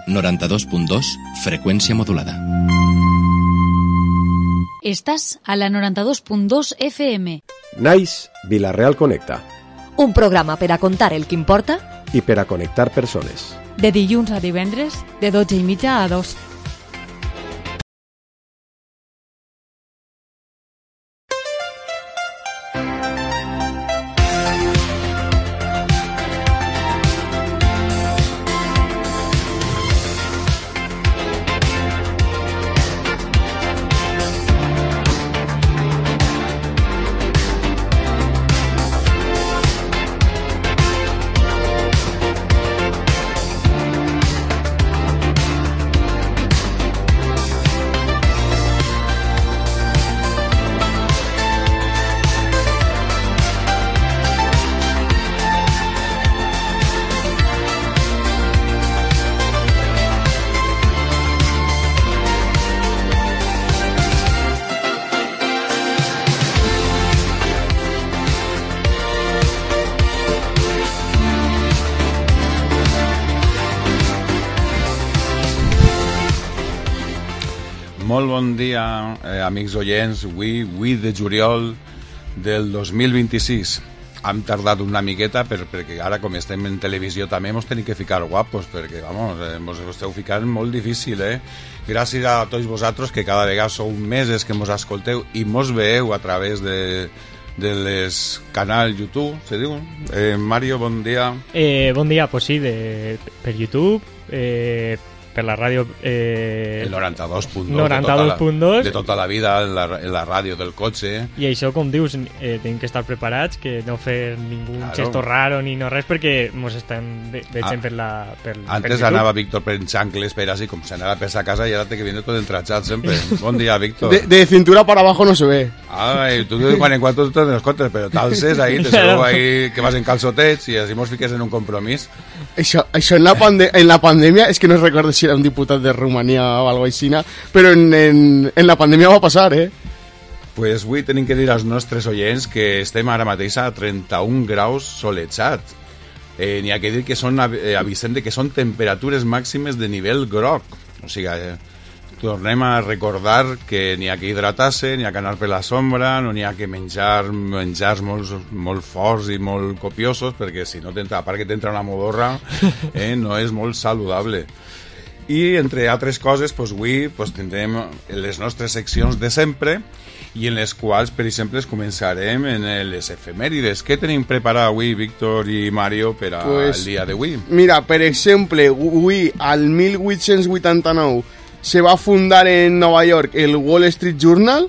92.2, freqüència modulada. Estàs a la 92.2 FM. Nice Vila-real Connecta. Un programa per a contar el que importa i per a connectar persones. De dilluns a divendres, de 12:30 a 2. Molt bon dia, amics oients. Avui de juliol del 2026. Hem tardat una miqueta perquè ara, com estem en televisió, també ens tenim que ficar guapos, perquè, vamos, ens esteu ficant molt difícil, Gràcies a tots vosaltres, que cada vegada sou meses que ens escolteu i ens veeu a través de les canals YouTube, se diu? Mario, bon dia. Bon dia, pues sí, per YouTube, per la ràdio... El 92.2 92.2 de tota la vida, en la ràdio del cotxe. I això, com dius, tenim que estar preparats, que no fer ningú gesto raro ni no res, perquè ens estan veient per Antes per anava Víctor per xancles, per així, com se anava per sa casa, i ara té que viene tot entrachat sempre. Bon dia, Víctor. De cintura para abajo no se ve. Ai, tu de quan en quan te los contes, però talses ahí, te segur ahí que vas en calçotets i així mos fiques en un compromís. Això en la pandèmia, és que no recordo si era un diputat de Romania o algo així, però en la pandèmia va passar, Pues avui tenim que dir als nostres oients que estem ara mateix a 31 graus solejats. N'hi ha que dir que avisem de que són temperatures màximes de nivell groc. O sigui, tornem a recordar que n'hi ha que hidratar-se, n'hi ha que anar per la sombra, no n'hi ha que menjars molt forts i molt copiosos, perquè si no, a part que t'entra una modorra, no és molt saludable. I, entre altres coses, avui tindrem les nostres seccions de sempre, i en les quals, per exemple, començarem en les efemèrides. Què tenim preparat avui, Víctor i Mario, per al dia d'avui? Mira, per exemple, avui, al 1889, se va fundar en Nova York el Wall Street Journal,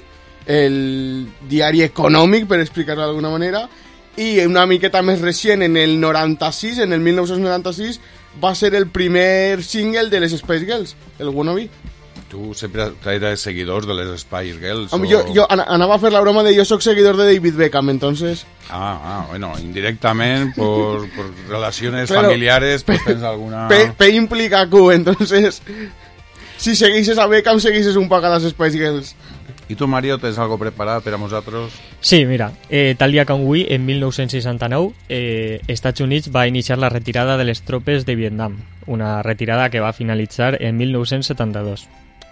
el diari econòmic, per explicar-ho d'alguna manera, i una miqueta més recient, en el 96, en el 1996, va ser el primer single de les Spice Girls, el Wannabe. Tu sempre eres seguidors de les Spice Girls? Jo anava a fer la broma de jo soc seguidor de David Beckham, entonces... bueno, indirectament, por relaciones familiares, pues tens alguna... P implica Q, entonces... Si segueixes a Beckham, segueixes un poc a les Spice Girls. I tu, Mario, tens algo preparat per a nosaltres? Sí, mira, tal dia com avui, en 1969, Estats Units va iniciar la retirada de les tropes de Vietnam, una retirada que va finalitzar en 1972.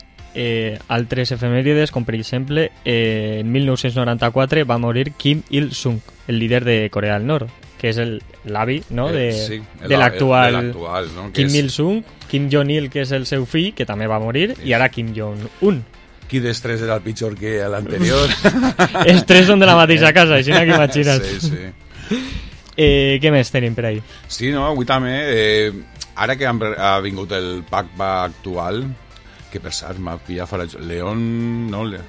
Altres efemèrides, com per exemple, en 1994 va morir Kim Il-sung, el líder de Corea del Nord, que és l'avi, no? de l'actual no? Kim Il-sung, Kim Jong-il, que és el seu fill, que també va morir, i ara Kim Jong-un. Qui dels tres era el pitjor que l'anterior? Els tres són de la mateixa casa, així que imagina't. Sí. Què més tenim per ahí? Sí, no, avui també, ara que ha vingut el PACBA actual, que per cert m'ha pillat fora... León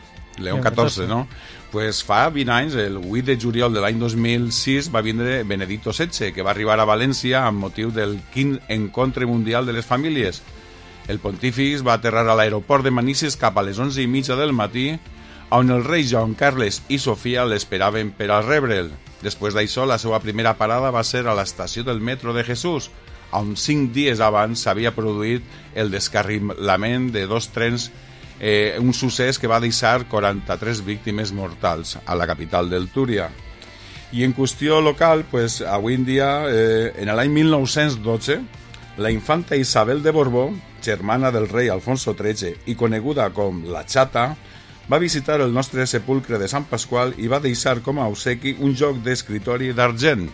14, no? Pues fa 20 anys, el 8 de juliol de l'any 2006, va vindre Benedicto XVI, que va arribar a València amb motiu del 5è Encontre Mundial de les Famílies. El pontífix va aterrar a l'aeroport de Manises cap a les 11:30 del matí, on el rei Joan Carles i Sofia l'esperaven per a rebre'l. Després d'això, la seva primera parada va ser a l'estació del metro de Jesús, on 5 dies abans s'havia produït el descarrilament de 2 trens, un succés que va deixar 43 víctimes mortals a la capital del Túria. I en qüestió local, pues, avui en dia, en l'any 1912, La infanta Isabel de Borbó, germana del rei Alfonso XIII i coneguda com la Xata, va visitar el nostre sepulcre de Sant Pasqual i va deixar com a obsequi un joc d'escritori d'argent.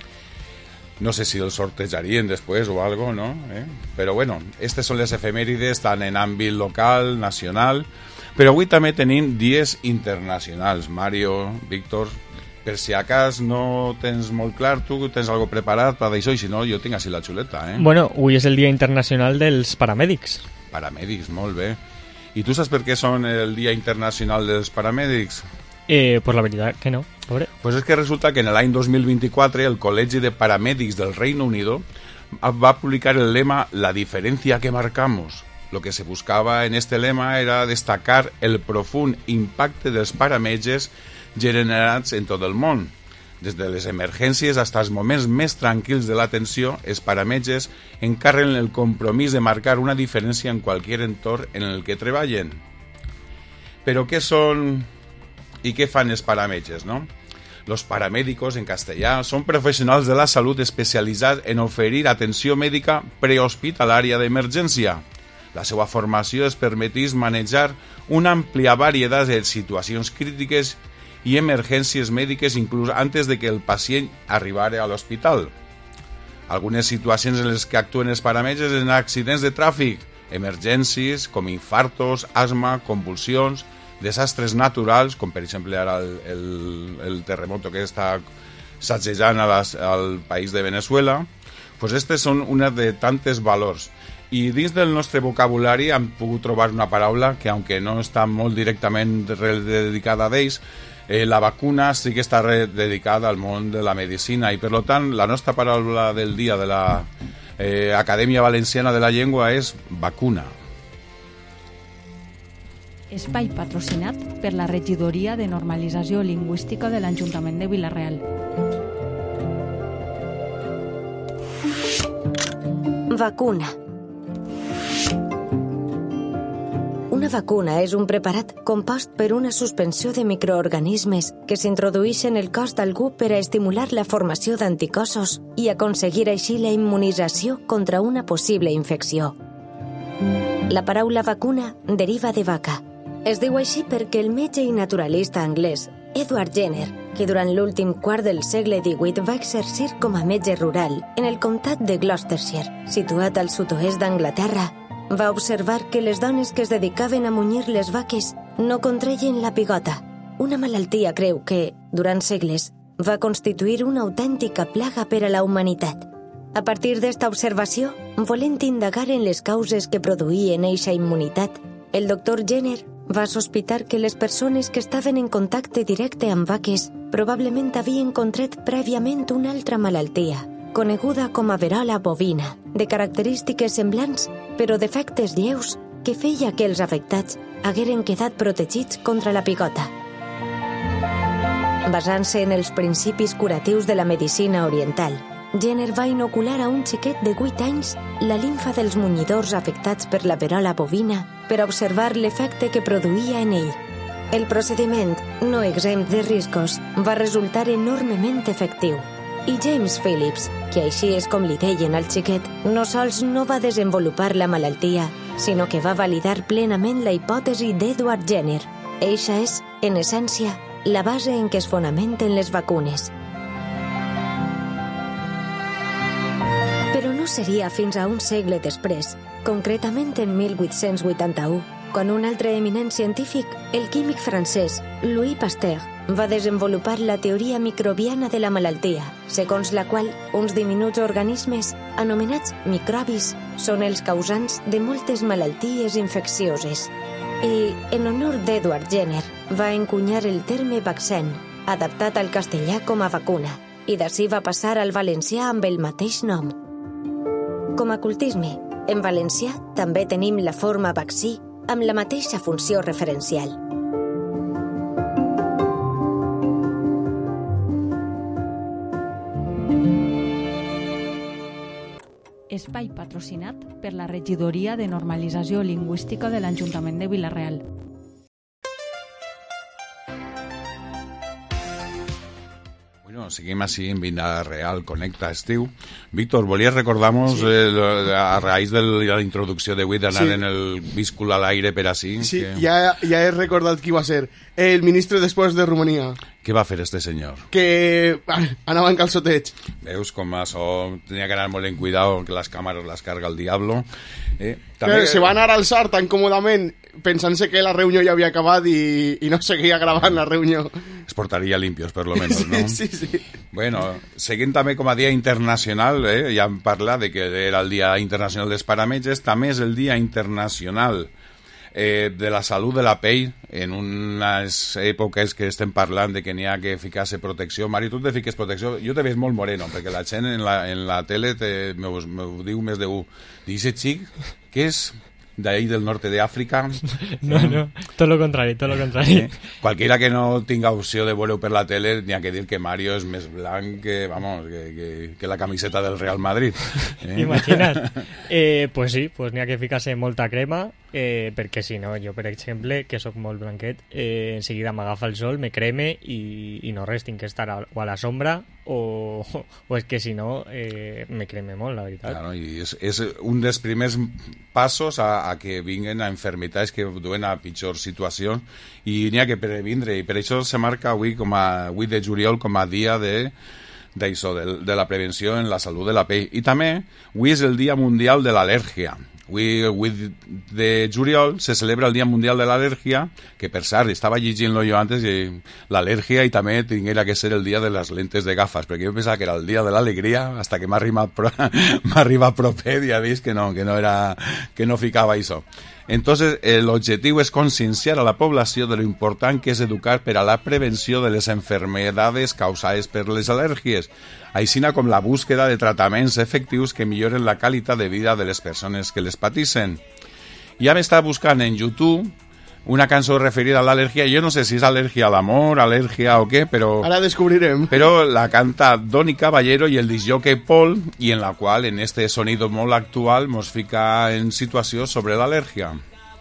No sé si el sortejarien després o algo, ¿no? Però bueno, aquestes són les efemèrides tant en àmbit local, nacional, però avui també tenim dies internacionals. Mario, Víctor, per si acas no tens molt clar, tu tens algo preparat per d'això, i si no, jo tinc així la xuleta, Bueno, avui és el Dia Internacional dels Paramèdics. Paramèdics, molt bé. I tu saps per què són el Dia Internacional dels Paramèdics? Pues la veritat que no. Pues es que resulta que en l'any 2024 el Col·legi de Paramèdics del Reino Unido va publicar el lema «La diferencia que marcamos». Lo que se buscaba en este lema era destacar el profund impacte dels parametges generats en tot el món. Des de les emergències fins als moments més tranquils de l'atenció, els parametges encarreguen el compromís de marcar una diferència en qualsevol entorn en el que treballen. Però què són i què fan els parametges, no? Los paramédicos, en castellà, són professionals de la salut especialitzats en oferir atenció mèdica prehospitalària d'emergència. La seva formació es permetís manejar una àmplia varietat de situacions crítiques i emergències mèdiques inclús antes de que el pacient arribara a l'hospital. Algunes situacions en les que actuen els parametges en accidents de tràfic, emergències com infartos, asma, convulsions, desastres naturals, com per exemple ara el terremoto que està sacsejant al país de Venezuela, pues aquestes són una de tantes valors. I dins del nostre vocabulari hem pogut trobar una paraula que, aunque no està molt directament dedicada a ells, la vacuna sí que està dedicada al món de la medicina i, per tant, la nostra paraula del dia de la Acadèmia Valenciana de la Llengua és vacuna. Espai patrocinat per la Regidoria de Normalització Lingüística de l'Ajuntament de Vila-real. Vacuna. Una vacuna és un preparat compost per una suspensió de microorganismes que s'introdueix en el cos d'algú per a estimular la formació d'anticossos i aconseguir així la immunització contra una possible infecció. La paraula vacuna deriva de vaca. Es diu així perquè el metge i naturalista anglès Edward Jenner, que durant l'últim quart del segle XVIII va exercir com a metge rural en el comtat de Gloucestershire, situat al sud-oest d'Anglaterra, va observar que les dones que es dedicaven a munyir les vaques no contreien la pigota, una malaltia creu que, durant segles, va constituir una autèntica plaga per a la humanitat. A partir d'esta observació, volent indagar en les causes que produïen eixa immunitat, el doctor Jenner va sospitar que les persones que estaven en contacte directe amb vaques probablement havien contret prèviament una altra malaltia, coneguda com a verola bovina, de característiques semblants, però d'efectes lleus que feia que els afectats hagueren quedat protegits contra la pigota. Basant-se en els principis curatius de la medicina oriental, Jenner va inocular a un xiquet de 8 anys la limfa dels munyidors afectats per la verola bovina per observar l'efecte que produïa en ell. El procediment, no exempt de riscos, va resultar enormement efectiu. I James Phillips, que així és com li deien al xiquet, no sols no va desenvolupar la malaltia, sinó que va validar plenament la hipòtesi d'Edward Jenner. Eixa és, en essència, la base en què es fonamenten les vacunes. Però no seria fins a un segle després, concretament en 1881, quan un altre eminent científic, el químic francès Louis Pasteur, va desenvolupar la teoria microbiana de la malaltia, segons la qual uns diminuts organismes, anomenats microbis, són els causants de moltes malalties infeccioses. I, en honor d'Edward Jenner, va encunyar el terme vaccin, adaptat al castellà com a vacuna, i d'ací va passar al valencià amb el mateix nom. Com a cultisme, en valencià també tenim la forma vaccí amb la mateixa funció referencial. Espai patrocinat per la Regidoria de Normalització Lingüística de l'Ajuntament de Vila-real. Bueno, seguim així en Vila Real Connecta estiu. Víctor, volies recordar-nos a raïs de la introducció d'avui d'anar en el víscul a l'aire per així? Sí, ja he recordat qui va ser. El ministre després de Romania. Què va fer este senyor? Que anava en calçoteig. Veus com això tenia que anar molt en cuidado, que les càmeres les carga el diablo. També... Se va anar a alçar tan còmodament pensant-se que la reunió ja havia acabat i no seguia gravant la reunió. Es portaria limpios, per lo menos, ¿no? Sí. Bueno, seguint també com a dia internacional, ja hem parlat de que era el Dia Internacional dels Parametges, també és el Dia Internacional de la salut de la pell, en unes èpoques que estem parlant de que n'hi ha que ficar-se protecció. Mari, tu te fiques protecció? Jo te veig molt moreno, perquè la gent en la tele m'ho diu més d'un. Dice xic, què és? D'ahí del norte de Àfrica. No, tot lo contrari. Qualquiera que no tinga opció de veure-ho per la tele n'hi ha que dir que Mario és més blanc que la camiseta del Real Madrid. Imagina't. Pues sí, pues n'hi ha que ficar-se molta crema, perquè si no, jo per exemple, que sóc molt blanquet, en seguida m'agafa el sol, me creme i no res, tinc que estar o a la sombra o és que si no me creme molt, la veritat. Claro, i és un dels primers passos a que vinguen a enfermitats que duen a pitjor situació i n'hi ha que previndre, i per això se marca avui 8 de juliol com a dia de la prevenció en la salut de la pell. I també avui és el Dia Mundial de l'Al·lèrgia. Avui, 8 de juliol, se celebra el Dia Mundial de l'Al·lèrgia, que per cert, estava llegint-lo jo antes, l'al·lèrgia, i també tinguera que ser el dia de les lentes de gafes, perquè jo pensava que era el dia de l'alegria, hasta que m'ha arribat propet i ha vist que no ficava això. Entonces, l'objectiu és conscienciar a la població de lo important que és educar per a la prevenció de les enfermedades causades per les al·lèrgies, així com la búsqueda de tractaments efectius que milloren la qualitat de vida de les persones que les pateixen. Ja m'està buscant en YouTube una cançó referida a l'al·lèrgia. Jo no sé si és al·lèrgia a l'amor, al·lèrgia o què, però... Ara descobrirem. Però la canta Doni Caballero i el discjockey Paul, i en la qual, en este sonido molt actual, nos fica en situació sobre l'al·lèrgia.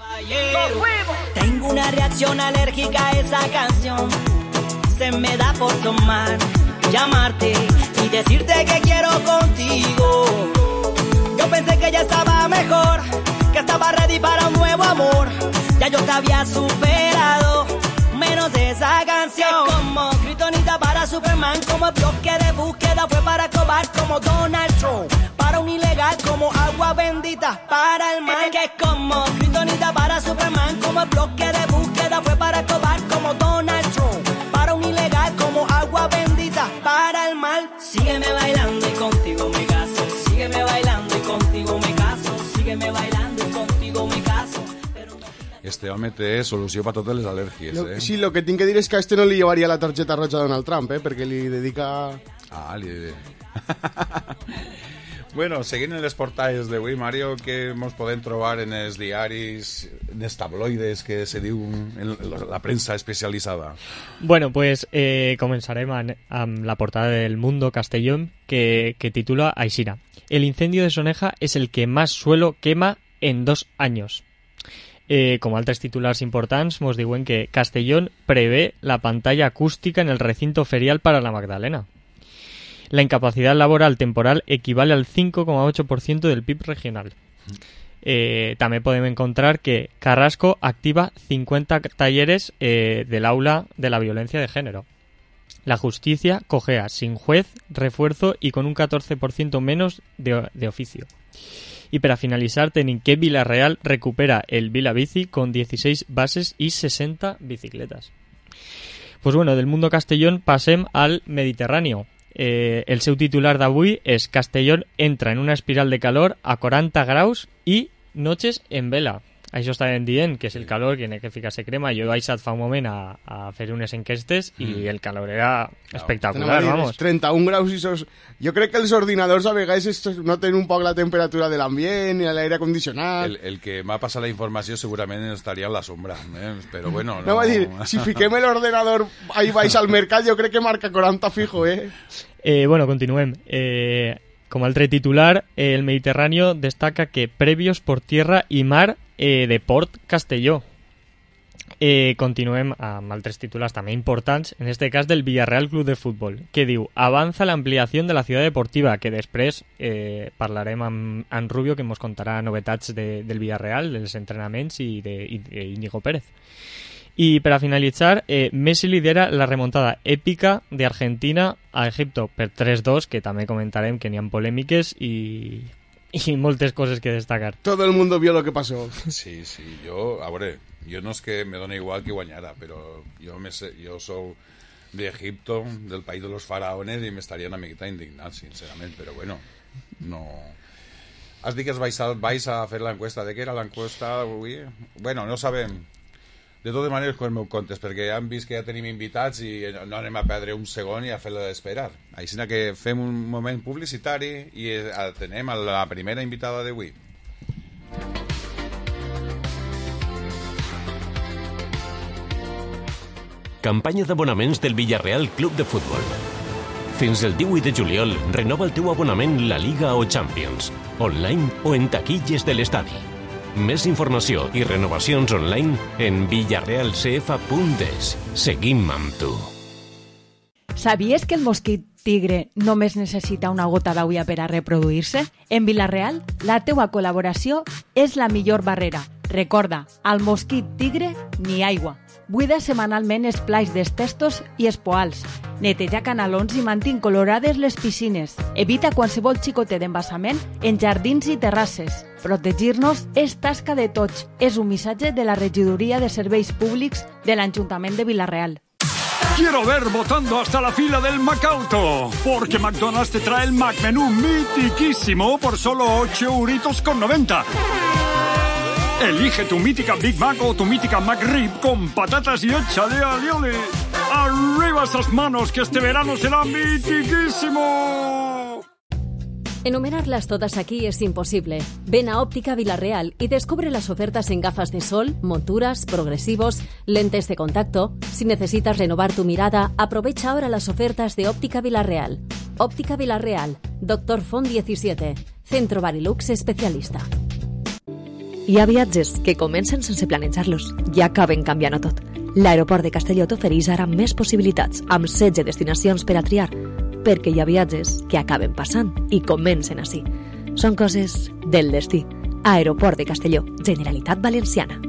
Tengo una reacción alérgica a esa canción. Se me da por tomar, llamarte y decirte que quiero contigo. Yo pensé que ya estaba mejor, que estaba ready para un nuevo amor. Ya yo te había superado, menos de esa canción. Es como Kryptonita para Superman, como el bloque de búsqueda fue para Escobar, como Donald Trump para un ilegal, como agua bendita para el mal. Que es como Kryptonita para Superman, como el bloque de búsqueda fue para Escobar, como Donald Trump para un ilegal, como agua bendita para el mal. Sígueme bailando y contigo me caso. Sígueme bailando y contigo me caso. Sígueme bailando y contigo me caso. Este home té solució per totes les al·lèrgies, Sí, lo que tinc que dir és que a este no li llevaria la targeta roja a Donald Trump, perquè li dedica... Bueno, seguint en les portades d'avui, Mario, què ens podem trobar en els diaris, en els tabloides que se diu en la premsa especialitzada? Bueno, pues comenzarem amb la portada del Mundo Castellón que titula Aixina. El incendio de Soneja es el que más suelo quema en 2 años. Com altres titulars importants, ens diuen que Castellón prevé la pantalla acústica en el recinto ferial para la Magdalena. La incapacidad laboral temporal equivale al 5,8% del PIB regional. També podem encontrar que Carrasco activa 50 talleres del aula de la violencia de género. La justicia cojea sin juez, refuerzo y con un 14% menos de oficio. Y para finalizar, tenim que Vila-real recupera el Vila-bici con 16 bases y 60 bicicletas. Pues bueno, del Mundo Castellón passem al Mediterráneo. El seu titular d'avui és Castellón entra en una espiral de calor a 40 graus i noches en vela. Això estàvem dient, que és el calor, que n'hi ha que ficar-se crema. Jo he baixat fa un moment a fer unes enquestes i el calor era espectacular, vamos. 31 graus i sos... Jo crec que els ordinadors a vegades noten un poc la temperatura de l'ambient i l'aire condicionat. El que m'ha passat la informació segurament estaria a la sombra, però bueno... No va dir, si fiquem l'ordenador ahí baix al mercat, jo crec que marca 40 fijo, Bueno, continuem. Como altre titular, el Mediterráneo destaca que previos por tierra y mar de Port Castelló. Continuem amb altres titulars també importants, en este cas del Villarreal Club de Fútbol, que diu: avanza la ampliación de la ciudad deportiva, que després parlarem amb Rubio, que ens contarà novetats del Villarreal, dels entrenaments i d'Íñigo Pérez. I per a finalitzar, Messi lidera la remontada èpica d'Argentina a Egipto per 3-2, que també comentarem que n'hi ha polèmiques i moltes coses que destacar. Todo el mundo vio lo que pasó. Sí, yo, a ver, yo no es que me done igual que guanyara, pero yo soy de Egipto, del país de los faraones, y me estaría una miqueta indignat, sinceramente, pero bueno, no... Has dit que vais a fer l'encuesta. De què era l'encuesta avui? Bueno, no sabem. De totes maneres, com meu comptes, perquè han vist que ja tenim invitats i no anem a perdre un segon i a fer-la d'esperar. Així que fem un moment publicitari i atenem a la primera invitada d'avui. Campanya d'abonaments del Villarreal Club de Futbol. Fins el 18 de juliol, renova el teu abonament La Liga o Champions, online o en taquilles de l'estadi. Més informació i renovacions online en villarrealcf.es. Seguim amb tu. ¿Sabies que el mosquit tigre només necessita una gota d'aigua per a reproduir-se? En Villarreal, la teua col·laboració és la millor barrera. Recorda, al mosquit tigre ni aigua. Buida setmanalment els plats dels testos i els poals. Neteja canalons i mantén colorades les piscines. Evita qualsevol xicotet d'embassament en jardins i terrasses. Protegir-nos és tasca de tots. És un missatge de la Regidoria de Serveis Públics de l'Ajuntament de Villarreal. Quiero ver votando hasta la fila del McAuto, porque McDonald's te trae el McMenú mitiquísimo por solo 8,90 €. Elige tu mítica Big Mac o tu mítica McRib con patatas y échale alioli. ¡Arriba esas manos, que este verano será mitiquísimo! Enumerarlas todas aquí es imposible. Ven a Óptica Villarreal y descubre las ofertas en gafas de sol, monturas, progresivos, lentes de contacto. Si necesitas renovar tu mirada, aprovecha ahora las ofertas de Óptica Villarreal. Óptica Villarreal, Dr. Font 17, Centro Barilux especialista. Hi ha viatges que comencen sense planejar-los i acaben canviant-ho tot. L'aeroport de Castelló t'ofereix ara més possibilitats, amb 16 destinacions per a triar, perquè hi ha viatges que acaben passant i comencen així. Són coses del destí. Aeroport de Castelló, Generalitat Valenciana.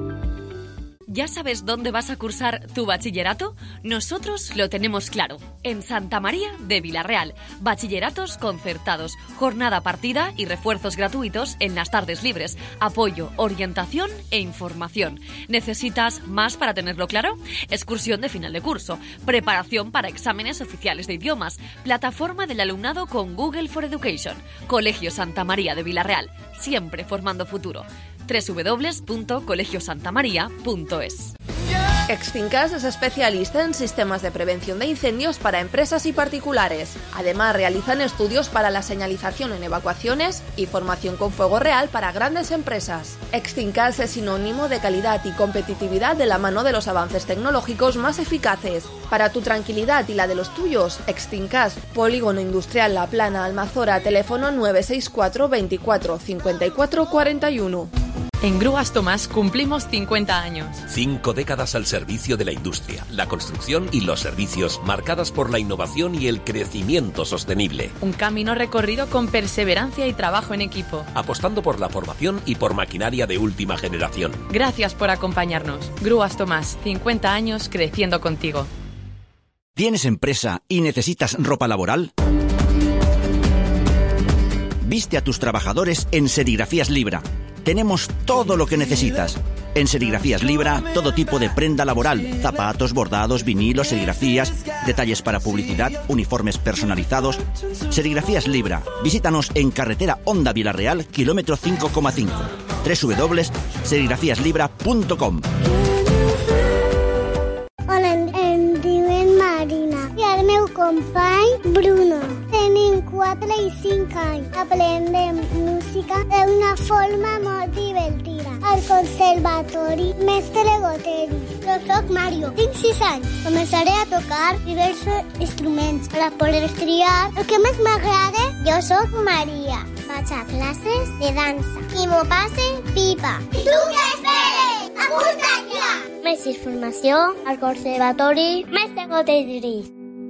¿Ya sabes dónde vas a cursar tu bachillerato? Nosotros lo tenemos claro. En Santa María de Villarreal. Bachilleratos concertados, jornada partida y refuerzos gratuitos en las tardes libres. Apoyo, orientación e información. ¿Necesitas más para tenerlo claro? Excursión de final de curso. Preparación para exámenes oficiales de idiomas. Plataforma del alumnado con Google for Education. Colegio Santa María de Villarreal. Siempre formando futuro. www.colegiosantamaria.es. Extincas es especialista en sistemas de prevención de incendios para empresas y particulares. Además, realizan estudios para la señalización en evacuaciones y formación con fuego real para grandes empresas. Extincas es sinónimo de calidad y competitividad de la mano de los avances tecnológicos más eficaces. Para tu tranquilidad y la de los tuyos, Extincas, Polígono Industrial La Plana, Almazora, teléfono 964 24 54 41. En Grúas Tomás cumplimos 50 años. 5 décadas al servicio de la industria, la construcción y los servicios, marcadas por la innovación y el crecimiento sostenible. Un camino recorrido con perseverancia y trabajo en equipo. Apostando por la formación y por maquinaria de última generación. Gracias por acompañarnos. Grúas Tomás, 50 años creciendo contigo. ¿Tienes empresa y necesitas ropa laboral? Viste a tus trabajadores en Serigrafías Libra. Tenemos todo lo que necesitas. En Serigrafías Libra, todo tipo de prenda laboral, zapatos, bordados, vinilos, serigrafías, detalles para publicidad, uniformes personalizados. Serigrafías Libra. Visítanos en carretera Honda Villarreal, kilómetro 5,5. www.serigrafiaslibra.com. Hola, em diuen Marina i el meu company Bruno. Tenim 4 i 5 anys. Aprendem música d'una forma molt divertida. Al conservatori Mestre Goteri. Jo soc Mario, tinc 6 anys. Començaré a tocar diversos instruments per a poder triar el que més m'agrada. Jo soc Maria. Vaig a classes de dansa i m'ho passe pipa. I tu què esperes? Apunta't ja! més informació al Conservatori Mestre Cotes.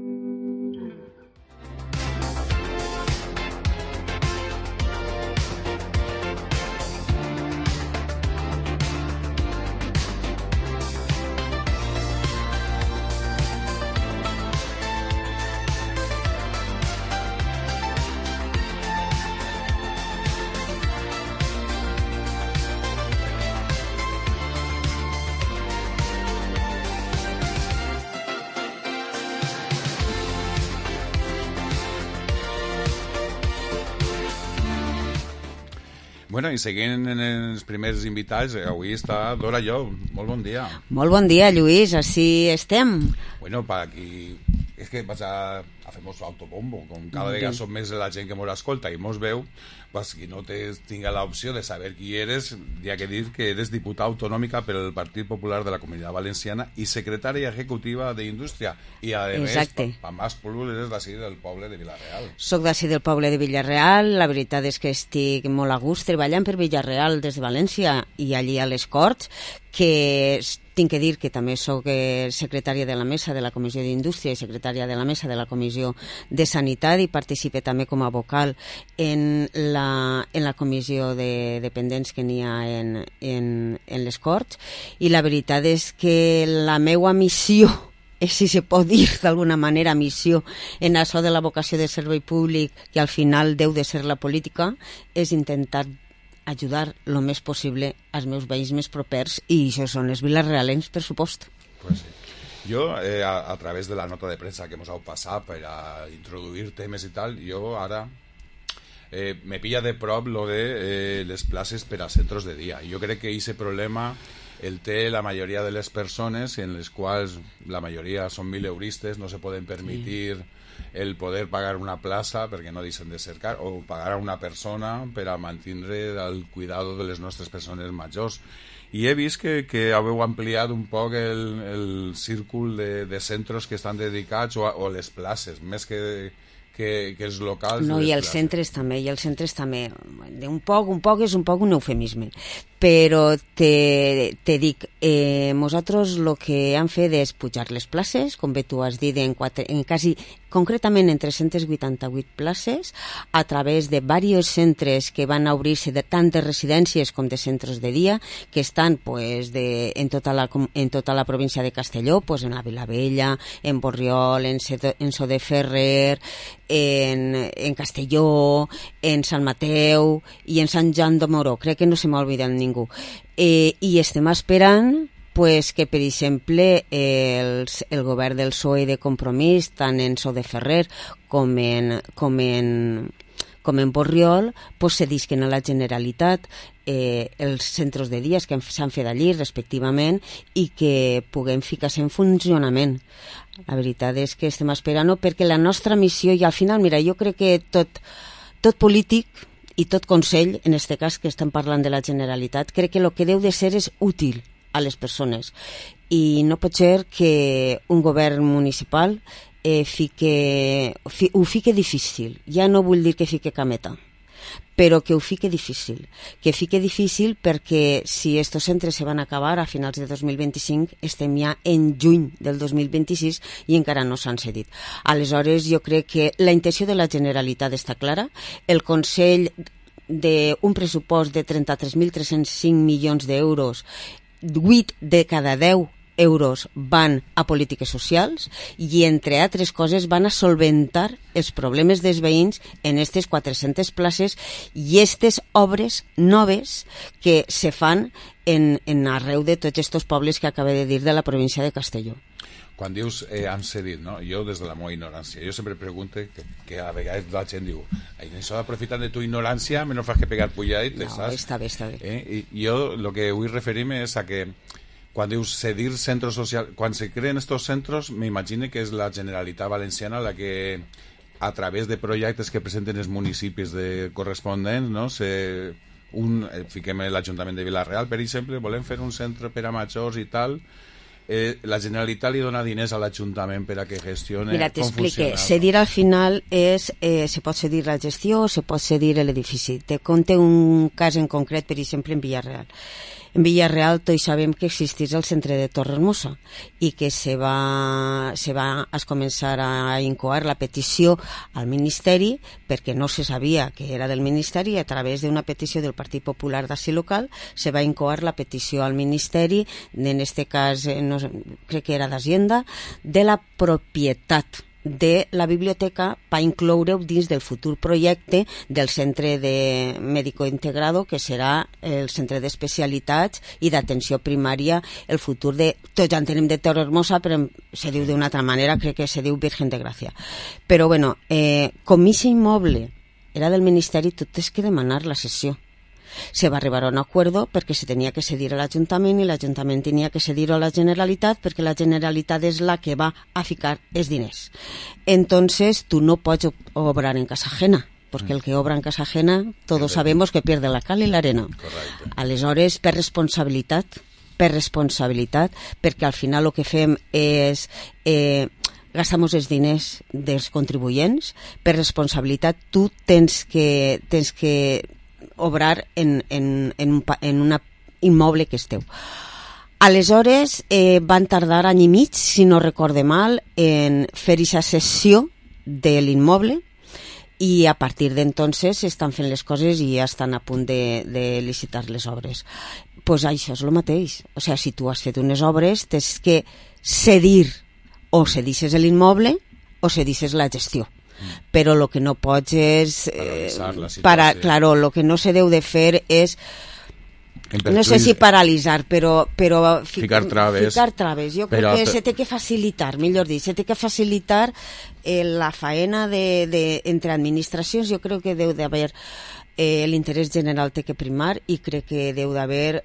Bueno, i seguint en els primers invitats, avui està Dora Llop. Molt bon dia. Molt bon dia, Lluís, així estem. Bueno, per aquí... És que vaig a fer-nos autobombo, com cada vegada som més la gent que mos escolta i mos veu, pues, qui no tinga l'opció de saber qui eres, hi ha que dir que eres diputada autonòmica per el Partit Popular de la Comunitat Valenciana i secretària executiva d'Indústria. I, a més, per més polul, eres d'ací del poble de Vila-real. Soc d'ací del poble de Vila-real, la veritat és que estic molt a gust treballant per Vila-real des de València i allí a les Corts, que tinc que dir que també soc secretària de la mesa de la Comissió d'Indústria i secretària de la mesa de la Comissió de Sanitat i participe també com a vocal en la comissió de dependents que n'hi ha en les Corts, i la veritat és que la meua missió, si se pot dir d'alguna manera missió, en això de la vocació de servei públic, que al final deu de ser la política, és intentar ajudar el més possible als meus veïns més propers, i això són els vilarealencs, per supost. Pues sí. Jo, a través de la nota de premsa que ens heu passat per a introduir temes i tal, jo ara me pilla de prop lo de les places per a centres de dia. Jo crec que aquest problema el té la majoria de les persones, en les quals la majoria són mileuristes, no se poden permetir el poder pagar una plaça perquè no deixen de cercar, o pagar a una persona per a mantenir el cuidado de les nostres persones majors. I he vist que haveu ampliat un poc el círcul de centres que estan dedicats, o les places, més que els locals. No, i els centres també, un poc és un poc un eufemisme, però te dic, nosaltres el que hem fet és pujar les places, com bé tu has dit, concretament en 388 places, a través de diversos centres que van a obrir-se de tant de residències com de centres de dia, que estan en tota la província de Castelló, en la Vilavella, en Borriol, en So de Ferrer, en Castelló, en Sant Mateu i en Sant Joan de Moró. Crec que no se m'ha oblidat ningú. I estem esperant que, per exemple, el govern del PSOE de Compromís, tant en So de Ferrer com en Borriol, se disquen a la Generalitat els centres de dies que s'han fet allí, respectivament, i que puguem ficar-se en funcionament. La veritat és que estem esperant-ho perquè la nostra missió, i al final, mira, jo crec que tot polític i tot consell, en aquest cas que estem parlant de la Generalitat, crec que el que deu de ser és útil a les persones, i no pot ser que un govern municipal ho fique difícil. Ja no vull dir que fique cameta, però que ho fique difícil. Que fique difícil perquè si estos centres se van acabar a finals de 2025, estem ja en juny del 2026 i encara no s'han cedit. Aleshores, jo crec que la intenció de la Generalitat està clara. El Consell d'un pressupost de 33.305 milions d'euros, 8 de cada 10 euros van a polítiques socials i, entre altres coses, van a solventar els problemes dels veïns en aquestes 400 places i aquestes obres noves que se fan en arreu de tots aquests pobles que acabé de dir de la província de Castelló. Quan dius han cedit, no? Jo des de la meva ignorància, jo sempre pregunto que a vegades la gent diu això d'aprofitar de tu ignorància me no fas que pegar pujadites, saps? Està bé. I jo el que vull referir-me és a que quan dius cedir centros socials, quan se creen estos centros, m'imagino que és la Generalitat Valenciana la que, a través de projectes que presenten els municipis corresponents, no? Fiquem l'Ajuntament de Vila-real, per exemple, volem fer un centre per a majors i tal, la Generalitat li dona diners a l'Ajuntament per a que gestione. Mira, t'explique. Cedir al final és, se pot cedir la gestió o se pot cedir l'edifici. Te conte un cas en concret, per exemple, en Villarreal. En Villarreal tots sabem que existís el centre de Torrehermosa i que es començar a incoar la petició al Ministeri perquè no se sabia que era del Ministeri i a través d'una petició del Partit Popular d'ací local se va incoar la petició al Ministeri, en este cas no, crec que era d'Hacienda, de la propietat de la biblioteca per incloure-ho dins del futur projecte del centre de mèdico integrado, que serà el centre d'especialitats i d'atenció primària, el futur de, tots ja entenem de Torrehermosa, però se diu d'una altra manera, crec que se diu Virgen de Gràcia. Però bueno, com aquest immoble era del Ministeri, tot és que demanar la cessió. Se va arribar a un acuerdo perquè se tenia que cedir a l'Ajuntament i l'Ajuntament tenia que cedir-ho a la Generalitat perquè la Generalitat és la que va a ficar els diners. Entonces, tu no pots obrar en casa ajena, porque el que obra en casa ajena, todos sabemos que pierde la cal y la arena. Correcte. Aleshores, per responsabilitat, perquè al final el que fem és... gastamos els diners dels contribuents, per responsabilitat tu tens que obrar en un immoble que és teu. Aleshores van tardar any i mig, si no recorde mal, en fer aquesta cessió de l'immoble i a partir d'entonces estan fent les coses i ja estan a punt de licitar les obres. Pues això és el mateix. O sigui, si tu has fet unes obres, tens que cedir o cedixes l'immoble o cedixes la gestió. Però el que no pots és... claro, el que no se deu de fer és... No sé si paralitzar, però ficar traves. Jo crec que se té que facilitar, millor dit, se té que facilitar la faena entre administracions. Jo crec que deu d'haver l'interès general té que primar i crec que deu d'haver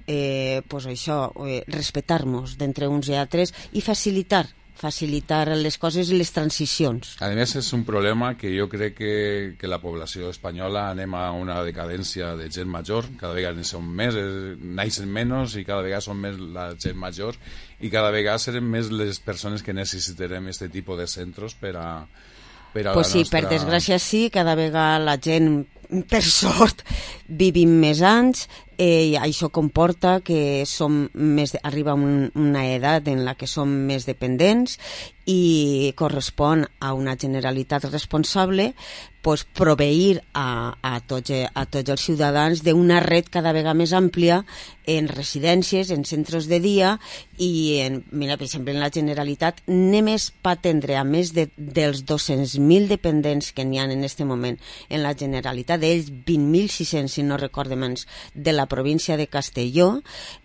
respectar-nos d'entre uns i altres i facilitar les coses i les transicions. A més, és un problema que jo crec que la població espanyola anem a una decadència de gent major, cada vegada som més, naixen menys i cada vegada som més la gent major i cada vegada serem més les persones que necessitarem aquest tipus de centres per a pues sí, per desgràcia sí, cada vegada la gent, per sort, vivim més anys, i això comporta que arriba una edat en la que som més dependents i correspon a una Generalitat responsable proveir a tots els ciutadans d'una red cada vegada més àmplia en residències, en centres de dia i, mira, per exemple, en la Generalitat només per atendre a més dels 200.000 dependents que n'hi ha en aquest moment en la Generalitat, d'ells 20.600, si no recorde menys, de la província de Castelló,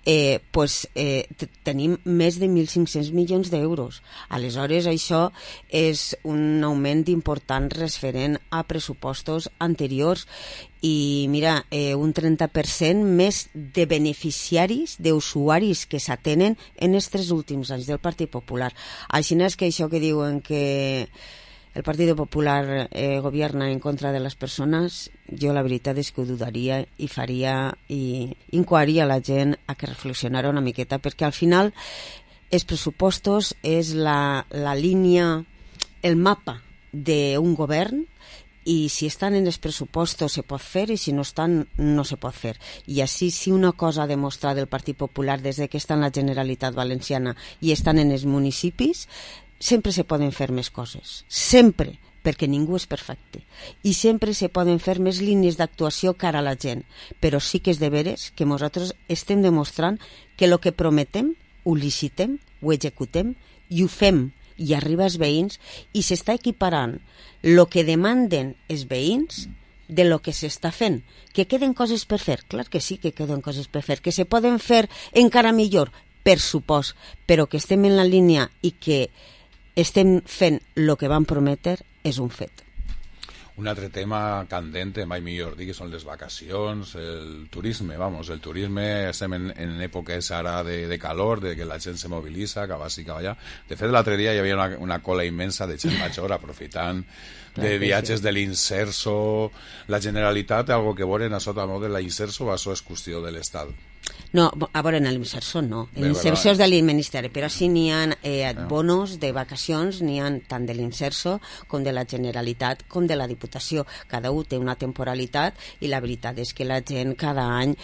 tenim més de 1.500 milions d'euros. Aleshores, això és un augment important referent a pressupostos anteriors i mira, un 30% més de beneficiaris, d'usuaris que s'atenen en els 3 últims anys del Partit Popular. Així és que això que diuen que el Partit Popular gobierna en contra de les persones, jo la veritat és que ho dudaria i faria i incoaria la gent a que reflexionara una miqueta, perquè al final els pressupostos és la línia, el mapa d'un govern i si estan en els pressupostos se pot fer i si no estan no se pot fer. I així, si una cosa ha demostrat el Partit Popular des que està en la Generalitat Valenciana i estan en els municipis, sempre se poden fer més coses, sempre, perquè ningú és perfecte i sempre se poden fer més línies d'actuació cara a la gent, però sí que és de veres que nosaltres estem demostrant que el que prometem ho licitem, ho executem i ho fem i arriba als veïns i s'està equiparant el que demanden els veïns de lo que s'està fent. Que queden coses per fer? Clar que sí que queden coses per fer. Que se poden fer encara millor? Per supòs. Però que estem en la línia i que estem fent el que vam prometre és un fet. Un altre tema candente, mai millor dir, que són les vacacions, el turisme, el turisme, estem en èpoques ara de calor, de que la gent se mobilitza, que va sí, que va allà. De fet, l'altre dia hi havia una cola immensa de gent major aprofitant de viatges de l'Inserso. La Generalitat té algo que veure en això també de l'Inserso, això és qüestió de l'Estat. No, a veure, en l'Inserso no. En l'Inserso és de l'Ministeri, però sí n'hi ha bonos de vacacions, n'hi ha tant de l'Inserso com de la Generalitat com de la Diputació. Cada un té una temporalitat i la veritat és que la gent cada any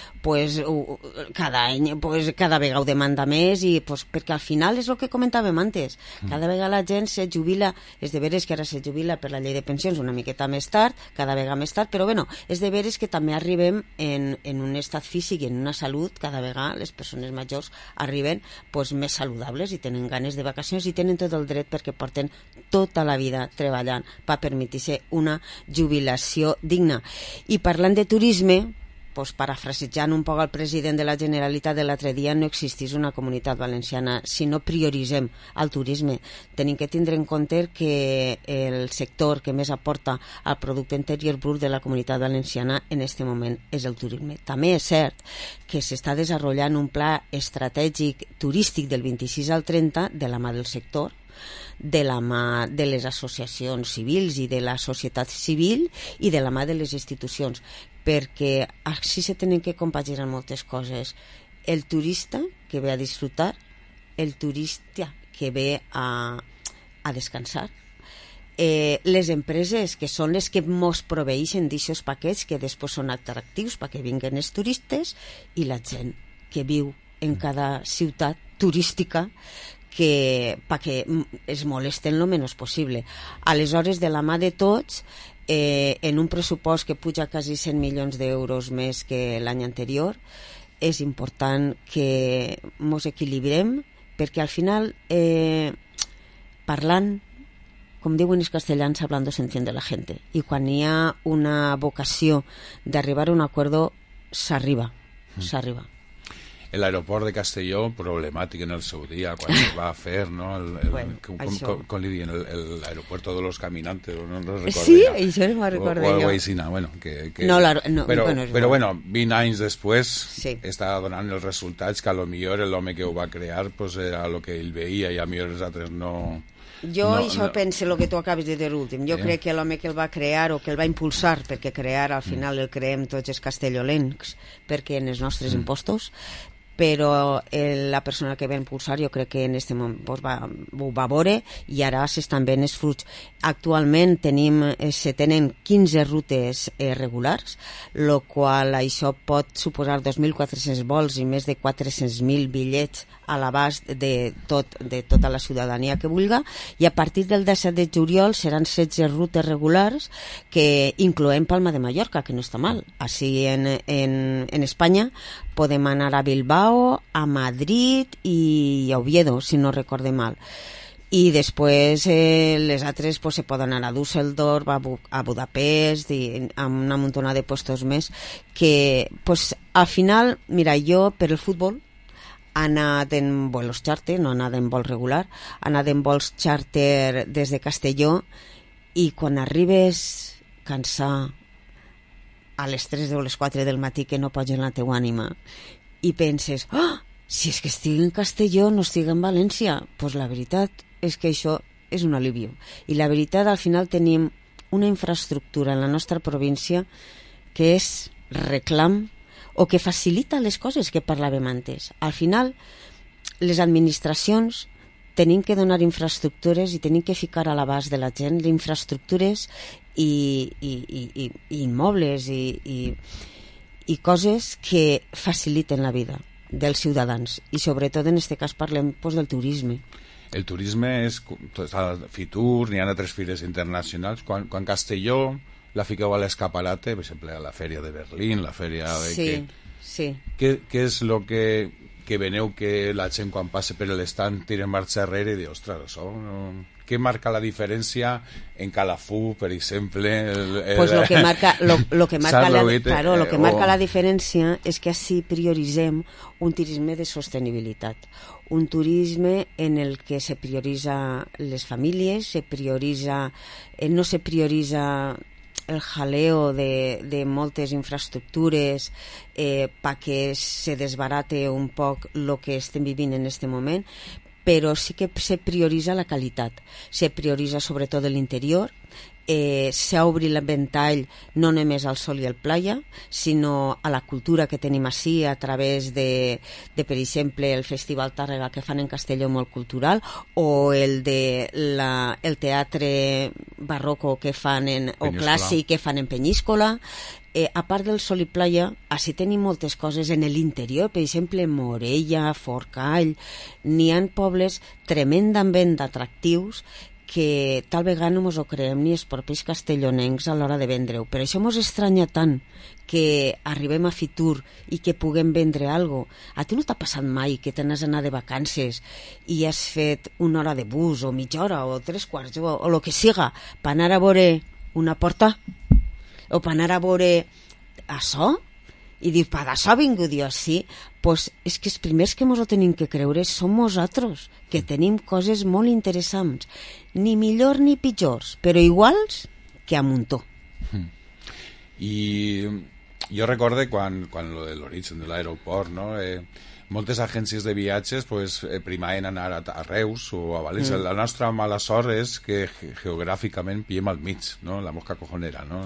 cada vegada ho demanda més i perquè al final és el que comentàvem antes. Cada vegada la gent se jubila, és de veres que ara se jubila per la llei de pensions una miqueta més tard, cada vegada més tard, però bueno, és de veres que també arribem en un estat físic i en una salut cada vegada les persones majors arriben més saludables i tenen ganes de vacacions i tenen tot el dret perquè porten tota la vida treballant per permetir-se una jubilació digna. I parlant de turisme, parafrasejant un poc el president de la Generalitat de l'altre dia, no existís una comunitat valenciana si no prioritzem el turisme. Tenim que tindre en compte que el sector que més aporta al producte interior brut de la comunitat valenciana en aquest moment és el turisme. També és cert que s'està desenvolupant un pla estratègic turístic del 26 al 30 de la mà del sector, de la mà de les associacions civils i de la societat civil i de la mà de les institucions, perquè així se tenen que compaginar moltes coses. El turista que ve a disfrutar, el turista que ve a descansar, les empreses que són les que mos proveeixen d'aquests paquets que després són atractius perquè vinguen els turistes i la gent que viu en cada ciutat turística perquè es molesten el menys possible. Aleshores, de la mà de tots, en un pressupost que puja quasi 100 milions d'euros més que l'any anterior, és important que ens equilibrem perquè al final, parlant, com diuen els castellans, hablando se entiende la gente. I quan hi ha una vocació d'arribar a un acuerdo, s'arriba. L'aeroport de Castelló, problemàtic en el seu dia, quan es va fer, no? Com li diuen, l'aeropuerto de los caminantes, no recordo. Sí, això no me'n recordo jo. O així, bueno. Però bueno, 20 anys després està donant els resultats que a lo millor l'home que ho va crear era el que ell veia i a millor els altres no... Jo això penso el que tu acabes de dir l'últim. Jo crec que l'home que el va crear o que el va impulsar, perquè crear al final el creem tots els castellolencs perquè en els nostres impostos, però la persona que va impulsar jo crec que en aquest moment ho va veure i ara s'estan veient els fruits. Actualment se tenen 15 rutes regulars, el qual això pot suposar 2.400 vols i més de 400.000 bitllets a l'abast de tota la ciutadania que vulga, i a partir del 17 de juliol seran 16 rutes regulars que incloem Palma de Mallorca, que no està mal. Així en Espanya podem anar a Bilbao, a Madrid i a Oviedo, si no recorde mal. I després les altres se poden anar a Düsseldorf, a Budapest i amb una muntona de puestos més que al final, mira, jo per el futbol ha anat en vols charter, no ha anat en vol regular, ha anat en vols charter des de Castelló, i quan arribes cansat a les 3 o les 4 del matí que no pots en la teua ànima i penses, si és que estic en Castelló, no estic en València, doncs la veritat és que això és un alivio. I la veritat, al final tenim una infraestructura en la nostra província que és reclam o que facilita les coses que parlàvem antes. Al final, les administracions tenim que donar infraestructures i tenim que ficar a l'abast de la gent infraestructures i immobles i coses que faciliten la vida dels ciutadans. I sobretot en aquest cas parlem del turisme. El turisme és Fitur, n'hi ha altres fires internacionals. Quan Castelló la fiqueu a l'escaparate, per exemple, a la fèria de Berlín, la fèria de... Sí. Què és el que veneu que la gent quan passa per l'estand tira marxa enrere i diu, ostres, això... Què marca la diferència en Calafú, per exemple? Pues lo que marca la diferència és que així prioritzem un turisme de sostenibilitat, un turisme en el que se prioritza les famílies, no se prioritza el jaleo de moltes infraestructures perquè se desbarate un poc el que estem vivint en aquest moment, però sí que se prioritza la qualitat, se prioritza sobretot l'interior, s'obri el ventall no només al sol i al playa, sinó a la cultura que tenim així a través de per exemple, el Festival Tàrrega que fan en Castelló, molt cultural, o el teatre barroco que fan o clàssic que fan en Penyíscola. A part del sol i playa, així tenim moltes coses en l'interior, per exemple, Morella, Forcall. N'hi ha pobles tremendament atractius que tal vegada no mos ho creem ni els propis castellonencs a l'hora de vendre-ho. Per això mos estranya tant que arribem a Fitur i que puguem vendre alguna cosa. A tu no t'ha passat mai que t'anes a anar de vacances i has fet una hora de bus o mitja hora o 3/4 o el que siga per anar a veure una porta o per anar a veure això? I dius, per això ha vingut jo així? Pues és que els primers que mos ho tenim que creure som nosaltres, que tenim coses molt interessants, ni millor ni pitjors, però iguals que a muntó. I jo recorde quan lo de l'origen de l'aeroport, no? Moltes agències de viatges pues, primaven anar a Reus o a València. La nostra mala sort és que geogràficament pillem al mig, no? La mosca cojonera, no?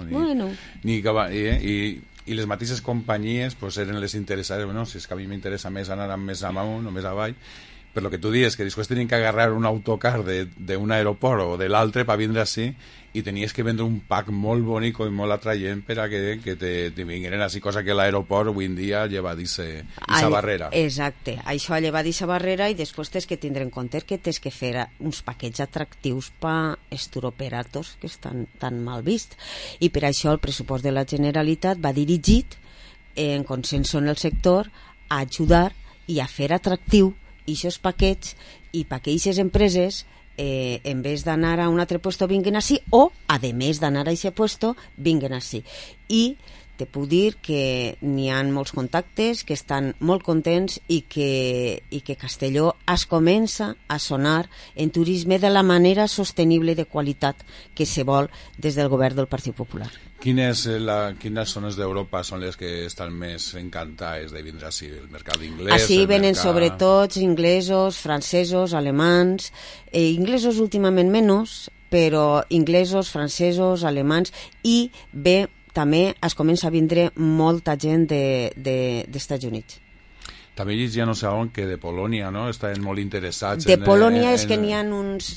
I les mateixes companyies pues, eren les interessades, bueno, si és que a mi m'interessa més anar més amunt o més avall, per lo que tu dius, que després tenien que agarrar un autocar d'un aeroport o de l'altre per vindre així i tenies que vendre un pack molt bonic i molt atraient per a que te vingueren així, cosa que l'aeroport avui en dia lleva d'aquesta barrera. Exacte, això lleva d'aquesta barrera i després tens que tindre en compte que tens que fer uns paquets atractius per els turoperators que estan tan mal vist, i per això el pressupost de la Generalitat va dirigit en consens en el sector a ajudar i a fer atractiu aquests paquets i per que aquestes empreses en vez d'anar a un altre puesto vinguen així, o a més d'anar a aquest puesto vinguen així. I te puc dir que n'hi ha molts contactes, que estan molt contents i que Castelló es comença a sonar en turisme de la manera sostenible i de qualitat que se vol des del govern del Partit Popular. Quines zones d'Europa són les que estan més encantades de vindre així? El mercat inglès? Així venen sobretot inglesos, francesos, alemans, inglesos últimament menys, però inglesos, francesos, alemans, i bé, també es comença a vindre molta gent d'Estats Units. També llegia no sé on que de Polònia, no? Estaven molt interessats. De Polònia és que n'hi ha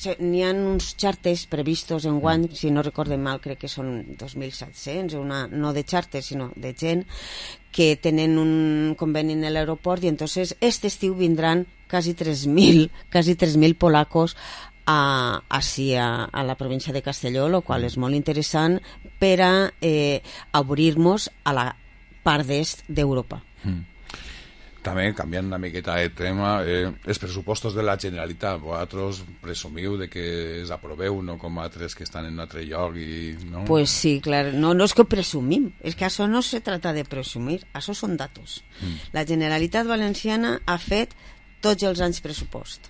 uns xarters previstos en guany, si no recorde mal, crec que són 2.700, no de xarters, sinó de gent que tenen un conveni en l'aeroport, i entonces este estiu vindran quasi 3.000 polacos així a la província de Castelló, el qual és molt interessant per a obrir-nos a la part d'est d'Europa. També, canviant una miqueta de tema, els pressupostos de la Generalitat, vosaltres presumiu de que els aproveu, no com altres que estan en un altre lloc i... No? Pues sí, clar, no és que presumim, és que això no se trata de presumir, això són datos. La Generalitat Valenciana ha fet tots els anys pressupost.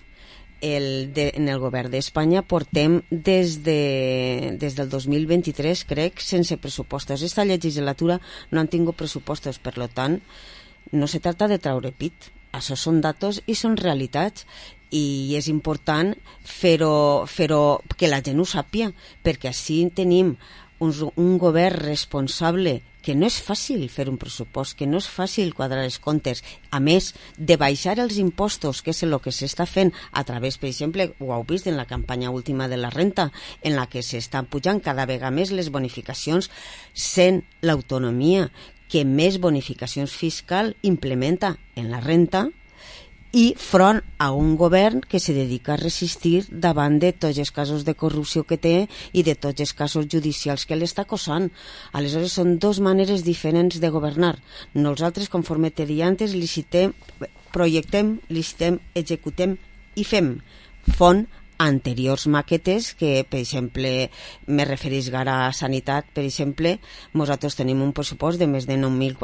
En el govern d'Espanya portem des del 2023, crec, sense pressupostos. Esta legislatura no han tingut pressupostos, per tant, no se trata de traure pit. Això són datos i són realitats, i és important fer-ho que la gent ho sàpia, perquè així tenim un govern responsable, que no és fàcil fer un pressupost, que no és fàcil quadrar els comptes, a més de baixar els impostos, que és el que s'està fent a través, per exemple, ho heu vist en la campanya última de la renta, en la que s'estan pujant cada vegada més les bonificacions, sent l'autonomia que més bonificacions fiscal implementa en la renta, i front a un govern que se dedica a resistir davant de tots els casos de corrupció que té i de tots els casos judicials que l'està acosant. Aleshores són dues maneres diferents de governar. Nosaltres, conforme te deia antes, projectem, licitem, executem i fem font anteriors maquetes que, per exemple, me referís ara a sanitat, per exemple, nosaltres tenim un pressupost de més de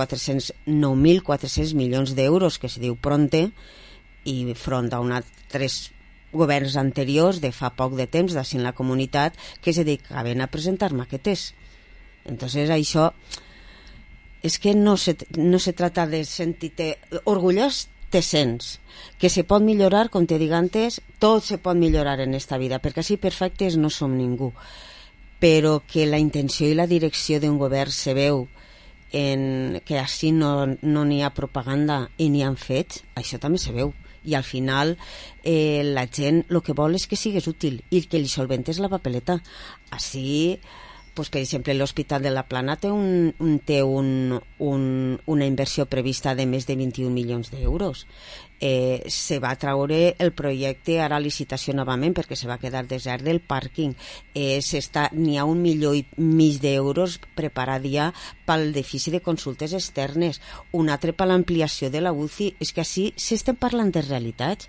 9.400 milions d'euros, que se diu Pronte, i front a tres governs anteriors de fa poc de temps d'ací en la comunitat que se dedicaven a presentar maquetes. Entonces això és que no se trata de sentir-te orgullós, te sents que se pot millorar, com te dic antes, tot se pot millorar en esta vida, perquè així perfectes no som ningú, però que la intenció i la direcció d'un govern se veu en que així no n'hi ha propaganda i n'hi ha fets, això també se veu. I al final la gent el que vol és que sigués útil i que li solventes la papeleta. Així, pues, per exemple, l'Hospital de la Plana té una inversió prevista de més de 21 milions d'euros. Se va traure el projecte ara a licitació novament perquè se va quedar desert del pàrquing. N'hi ha 1,5 milions d'euros preparat ja pel edifici de consultes externes, un altre per l'ampliació de la UCI. És que així s'estem parlant de realitats.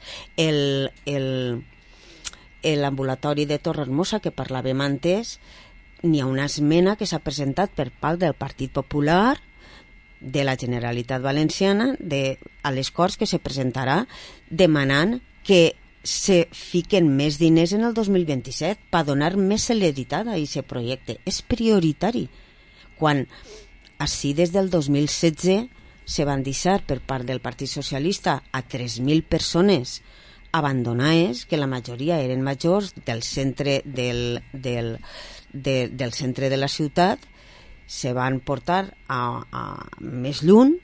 L'ambulatori de Torrehermosa que parlàvem antes, n'hi ha una esmena que s'ha presentat per part del Partit Popular de la Generalitat Valenciana a les Corts, que se presentarà demanant que se fiquen més diners en el 2027 per donar més celeritat a aquest projecte. És prioritari. Quan així des del 2016 se van deixar per part del Partit Socialista a 3.000 persones abandonades, que la majoria eren majors del centre del centre de la ciutat, se van portar a més lluny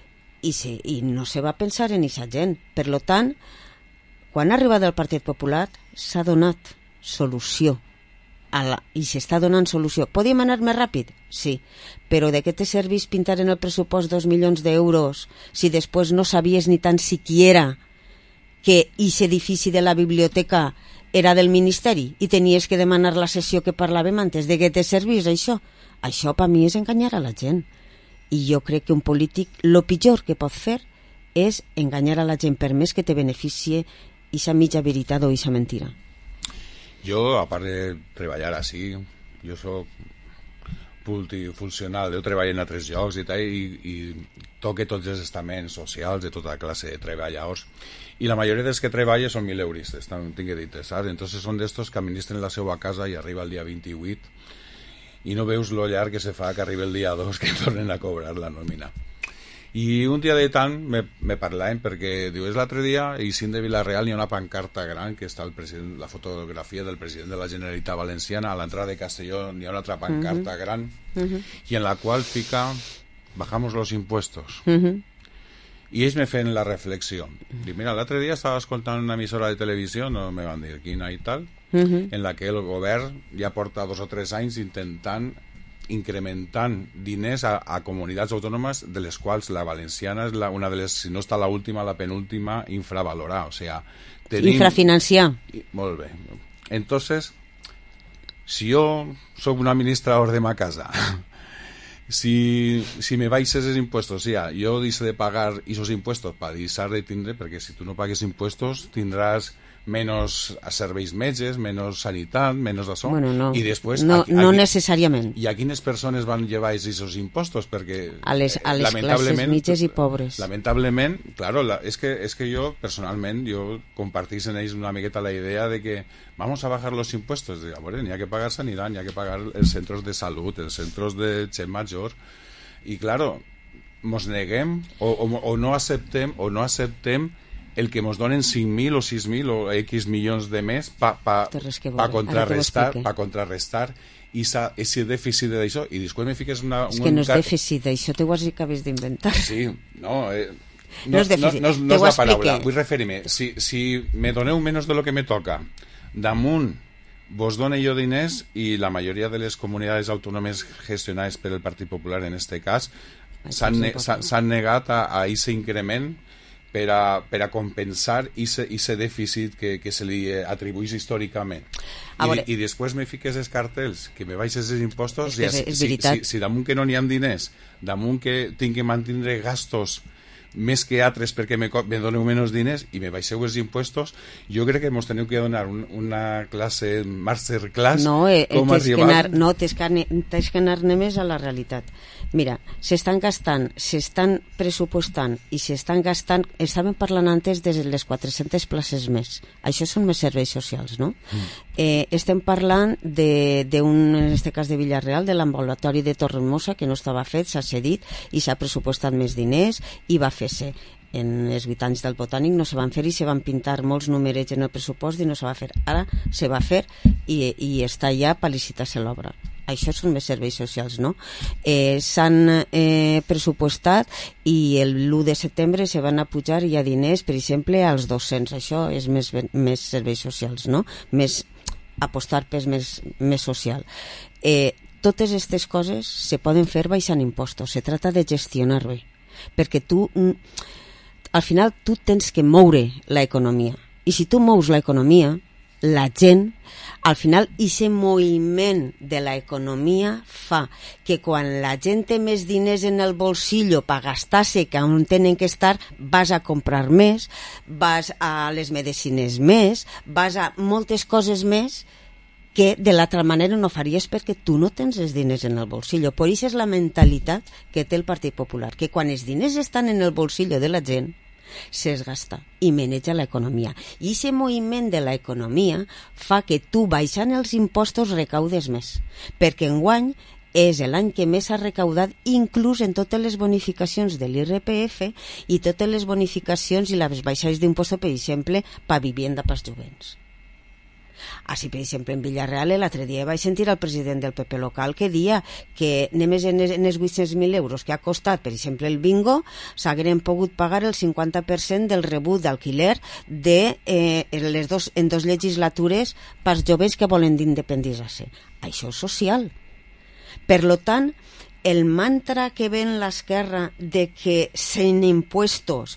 i no se va pensar en aquesta gent. Per tant, quan ha arribat el Partit Popular s'ha donat solució i s'està donant solució. Podíem anar més ràpid? Sí, però de què te serveix pintar en el pressupost 2 milions d'euros si després no sabies ni tan siquiera que aquest edifici de la biblioteca era del Ministeri i tenies que demanar la sessió que parlàvem antes? De què te serveix això? Això per mi és enganyar a la gent. I jo crec que un polític el pitjor que pot fer és enganyar a la gent, per més que te beneficie aquesta mitja veritat o aquesta mentira. Jo, a part de treballar així, jo soc multifuncional, jo treballo en altres llocs i tal, i toque tots els estaments socials de tota classe de treballadors, i la majoria dels que treballen són mileuristes, tinc que dir, saps? Entonces són d'estos que administren la seva casa i arriba el dia 28 i no veus lo llarg que se fa que arriba el dia 2 que tornen a cobrar la nòmina. I un dia de tant me parlàvem perquè diu, és l'altre dia i sin de Vilareal hi ha una pancarta gran que està la fotografia del president de la Generalitat Valenciana a l'entrada de Castelló, hi ha una altra pancarta gran i en la qual fica bajamos los impuestos. I ells me feien la reflexió. Dic, mira, l'altre dia estava escoltant una emissora de televisió, no me van dir quina i tal, en la que el govern ja porta 2 o 3 anys incrementant diners a comunitats autònomes, de les quals la valenciana és una de les, si no està l'última, la penúltima, infravalorada. O sea, infrafinanciar. Molt bé. Entonces, si jo soc un administrador de ma casa, si me baixes els impuestos, o sea, jo deixo de pagar esos impuestos per deixar de tindre, perquè si tu no pagues impuestos tindràs menos serveis metges, menos sanitat, menos d'això. Bueno, no. I després, no necessàriament. I a quines persones van llevar aquests impostos? Perquè a les classes mitges i pobres. Lamentablement, claro, és que jo, personalment, jo compartís en ells una miqueta la idea de que vamos a bajar los impuestos. A veure, n'hi ha que pagar sanitat, n'hi ha que pagar els centres de salut, els centres de gent major. I, claro, mos neguem o no acceptem el que ens donen 5.000 o 6.000 o X milions de més per contrarrestar ese dèficit d'això. I després me fiques una... És que no és dèficit, això t'ho acabes d'inventar. Sí, no és dèficit, no és la paraula. Vull referir-me, si me doneu menys de lo que me toca, damunt vos done jo diners, i la majoria de les comunitats autònomes gestionades per el Partit Popular en este cas s'han negat a aquest increment per a compensar aquest dèficit que se li atribueix històricament. I després me fiques els cartells que me baixes els impostos, si damunt que no n'hi ha diners, damunt que tinc que mantindre gastos més que altres perquè me doneu menys diners i me baixeu els impostos, jo crec que ens teniu que donar una classe masterclass com arribar... Tens que anar més a la realitat. Mira, s'estan gastant, s'estan pressupostant i s'estan gastant, estàvem parlant antes de les 400 places més. Això són més serveis socials, no? Estem parlant d'un, en aquest cas de Vilareal, de l'ambulatori de Torrehermosa, que no estava fet, s'ha cedit i s'ha pressupostat més diners i va fer-se. En els 8 anys del Botànic no se van fer i se van pintar molts numerets en el pressupost i no se va fer. Ara se va fer i està ja per licitar-se l'obra. Això són més serveis socials, no? S'han pressupostat i l'1 de setembre se van a pujar ja diners, per exemple, als docents. Això és més serveis socials, no? Més apostar per més social. Totes aquestes coses se poden fer baixant impostos. Se trata de gestionar bé. Perquè tu, al final, tu tens que moure l'economia. I si tu mous l'economia, la gent, al final, aquest moviment de l'economia fa que quan la gent té més diners en el bolsillo per gastar-se que on tenen que estar, vas a comprar més, vas a les medicines més, vas a moltes coses més que de l'altra manera no faries perquè tu no tens els diners en el bolsillo. Per això és la mentalitat que té el Partit Popular, que quan els diners estan en el bolsillo de la gent, s'esgasta i maneja l'economia. I aquest moviment de l'economia fa que tu, baixant els impostos, recaudes més. Perquè enguany és l'any que més s'ha recaudat, inclús en totes les bonificacions de l'IRPF i totes les bonificacions i les baixades d'impostos, per exemple, per vivienda pels jovents. Així, per exemple, en Villarreal, l'altre dia vaig sentir al president del PP local que dia que només en els 800.000 euros que ha costat, per exemple, el bingo, s'hagueren pogut pagar el 50% del rebut d'alquiler en 2 legislatures pels joves que volen d'independitzar-se. Això és social. Per tant, el mantra que ven l'esquerra de que sin impuestos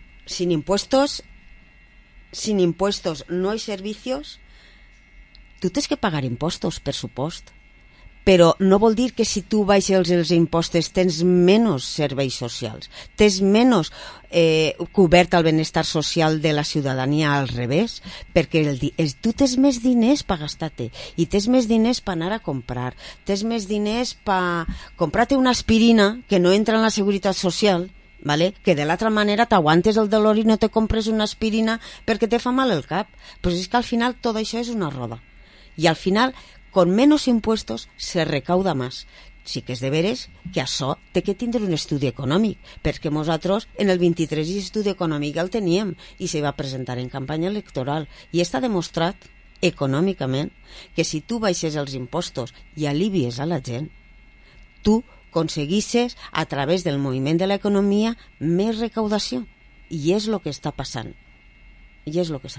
no hay servicios, tu tens que pagar impostos, per supost, però no vol dir que si tu baixes els impostos tens menys serveis socials, tens menys cobert el benestar social de la ciutadania, al revés, perquè tu tens més diners per gastar-te i tens més diners per anar a comprar, tens més diners per comprar-te una aspirina que no entra en la seguretat social, ¿vale? Que de l'altra manera t'aguantes el dolor i no te compres una aspirina perquè te fa mal el cap. Però és que al final tot això és una roda. Y al final, con menos impuestos, se recauda más. Sí que és de veres que això té que tindre un estudi econòmic, perquè nosaltres en el 23 l'estudi econòmic el teníem i se va presentar en campanya electoral. I està demostrat econòmicament que si tu baixes els impostos i alivies a la gent, tu aconseguisses a través del moviment de l'economia més recaudació. I és el que està passant. I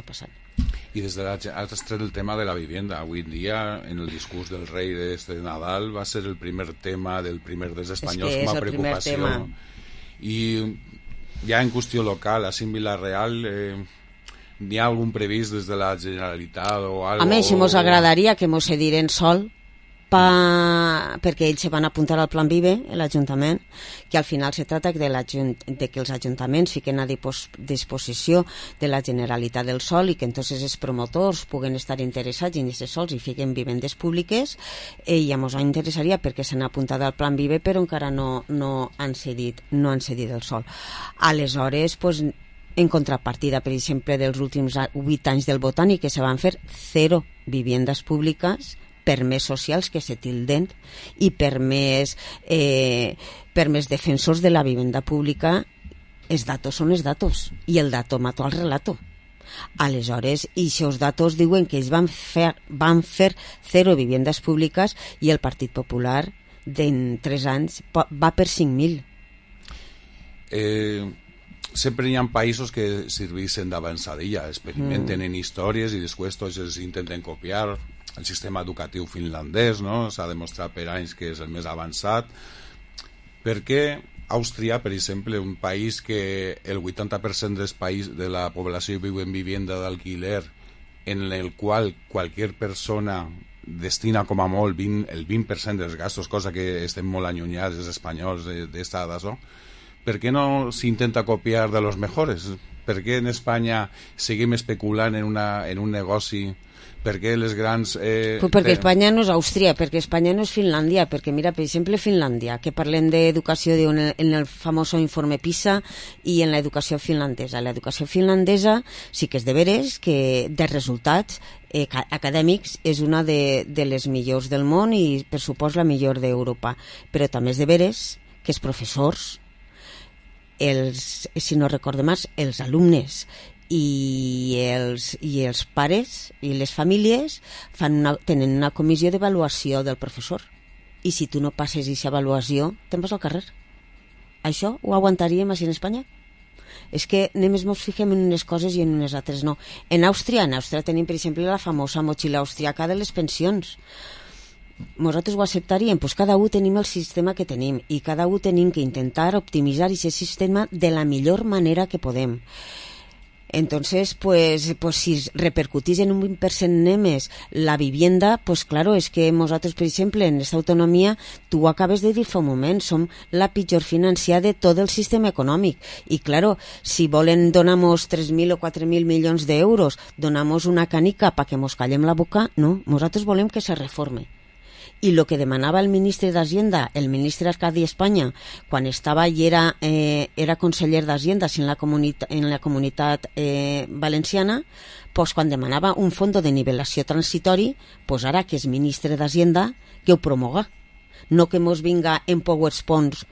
des de has tret el tema de la vivienda. Avui en dia, en el discurs del rei de Nadal, va ser el primer tema del primer dels espanyols com a preocupació. I ja en qüestió local, a Villarreal, n'hi ha algun previst des de la Generalitat o algo? A mi si mos agradaria que mos cediren sol, perquè ells se van apuntar al Plan Vive, l'Ajuntament, que al final se trata de que els ajuntaments fiquen a disposició de la Generalitat del sol i que entonces els promotors puguen estar interessats en aquests sols i fiquen vivendes públiques, i ja ens interessaria perquè s'han apuntat al Plan Vive però encara no han cedit el sol. Aleshores, en contrapartida, per exemple, dels últims 8 anys del Botànic, que se van fer 0 viviendes públiques per més socials que se tilden i per més defensors de la vivenda pública. Els datos són els datos i el dato mató al relato. Aleshores, i aquests datos diuen que ells van fer 0 viviendes públiques i el Partit Popular en 3 anys va per 5.000. Sempre hi ha països que serveixen d'avançadilla, experimenten en històries i després tots els intenten copiar. El sistema educatiu finlandès, no? S'ha demostrat per anys que és el més avançat. Per què Àustria, per exemple, un país que el 80% de la població viu en vivienda d'alquiler, en el qual qualsevol persona destina com a molt el 20% dels gastos, cosa que estem molt allunyats els espanyols d'esta dada, per què no s'intenta copiar de los mejores? Per què en Espanya seguim especulant en un negoci? Per què les grans... perquè Espanya no és Àustria, perquè Espanya no és Finlàndia, perquè mira, per exemple, Finlàndia, que parlem d'educació en el famós informe PISA i en l'educació finlandesa. L'educació finlandesa sí que és de veres que de resultats acadèmics és una de les millors del món i per supost la millor d'Europa, però també és de veres que els professors si no recordo mal, els alumnes i els pares i les famílies tenen una comissió d'avaluació del professor, i si tu no passes aquesta avaluació te'n vas al carrer. Això ho aguantaríem així en Espanya? És que només ens fixem en unes coses i en unes altres no. En Àustria tenim, per exemple, la famosa motxilla austriaca de les pensions. Nosaltres ho acceptaríem, doncs cada un tenim el sistema que tenim i cada un tenim que intentar optimitzar aquest sistema de la millor manera que podem. Entonces, pues si repercutís en un 20% més la vivienda, pues claro, es que nosaltres, per exemple, en esta autonomia, tu ho acabes de dir fa un moment, som la pitjor financiada de tot el sistema econòmic. I claro, si volen donar-nos 3.000 o 4.000 milions d'euros, donar-nos una canica perquè mos callem la boca, no, nosaltres volem que se reforme. I el que demanava el ministre d'Hacienda, el ministre Arcadi Espanya, quan estava i era conseller d'Hacienda en la comunitat valenciana, pues quan demanava un fons de nivelació transitori, pues ara que és ministre d'Hacienda, que ho promoga. No que mos vinga en PowerPoints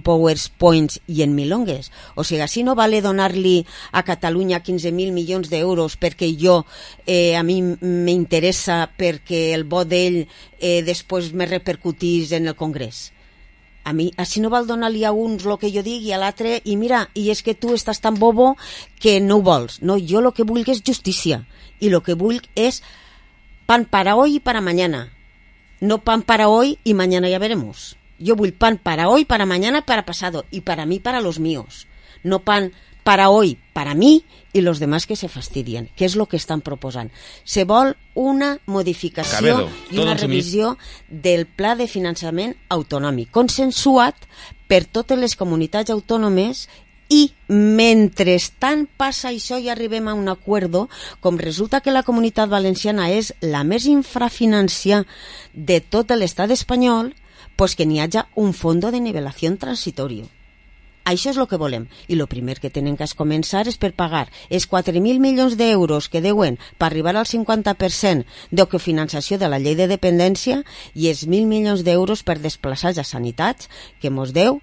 i en milongues. O sigui, així no vale donar-li a Catalunya 15.000 milions d'euros perquè a mi m'interessa perquè el vot d'ell després me repercutís en el Congrés. A mi, així no val donar-li a uns el que jo dic i a l'altre, i mira, i és que tu estàs tan bobo que no ho vols. No, jo el que vull és justícia, i el que vull és pan para hoy y para mañana. No pan para hoy y mañana ya veremos. Yo vull pan para hoy, para mañana, para pasado, y para mí, para los míos. No pan para hoy, para mí, y los demás que se fastidien, que és el que estan proposant. Se vol una modificació i una revisió del pla de finançament autonòmic, consensuat per totes les comunitats autònomes. I mentrestant passa això i arribem a un acuerdo, com resulta que la comunitat valenciana és la més infrafinanciada de tot l'estat espanyol, pues que n'hi hagi un fons de nivelació transitorio. Això és el que volem. I el primer que tenen que començar és per pagar els 4.000 milions d'euros que deuen per arribar al 50% de cofinançació de la llei de dependència i els 1.000 milions d'euros per desplaçar a sanitats que mos deu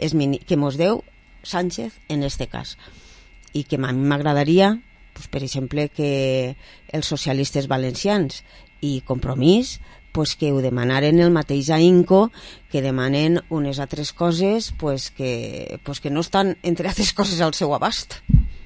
Sánchez en este cas, i que a mi m'agradaria, pues, per exemple, que els socialistes valencians i Compromís pues, que ho demanaren el mateix ahínco que demanen unes altres coses pues, que no estan, entre altres coses, al seu abast.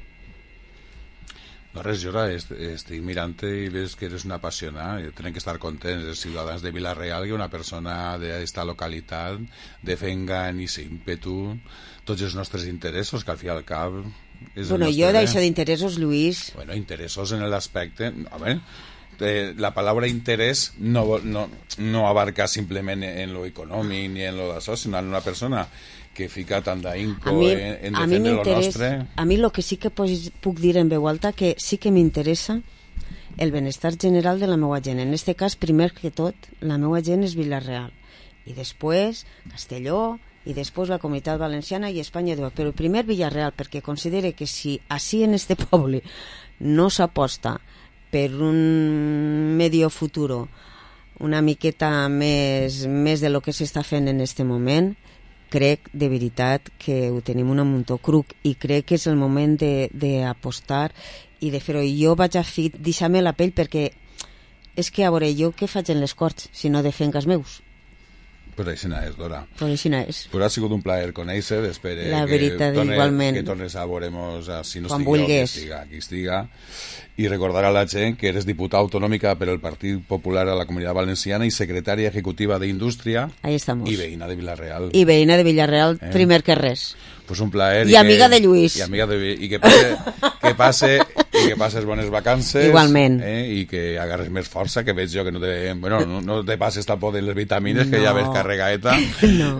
No res, jo estic mirant-te i ves que eres una apassionada, tenen que estar contents els ciutadans de Vila-real que una persona d'esta localitat defenga en aquest ímpetu tots els nostres interessos, que al fi i al cap és bueno, jo d'això d'interessos, Lluís... Bueno, interessos en l'aspecte... A veure, la palabra interés no abarca simplement en lo econòmic ni en lo d'això, sinó en una persona que fica tant d'ahínco en defendre lo nostre. A mi el que sí que puc dir en veu alta que sí que m'interessa el benestar general de la meva gent. En este cas, primer que tot, la meva gent és Vila-real i després Castelló i després la Comunitat Valenciana i Espanya. Però primer Vila-real, perquè considere que si així en este poble no s'aposta per un medio futuro una miqueta més de lo que s'està fent en este moment, crec de veritat que ho tenim un muntó cruc i crec que és el moment d'apostar i de fer-ho. I jo vaig a deixar-me la pell perquè és que a veure, jo què faig en les Corts si no defenc els meus? Pues així és, Dora. Pues així és. Pues ha sigut un plaer conèixer, espero que tornes a veuremos si no quan estigui vulguis. Aquí estiga, i recordar a la gent que eres diputada autonòmica per el Partit Popular a la Comunitat Valenciana i secretària ejecutiva d'Indústria i veïna de Vila-real. I veïna de Vila-real, primer que res. Pues un plaer. I amiga de Lluís. I que passes bones vacances. Igualment. I que agarres més força, que veig jo que no te passes tampoc de les vitamines, que ja ves carregaeta. No.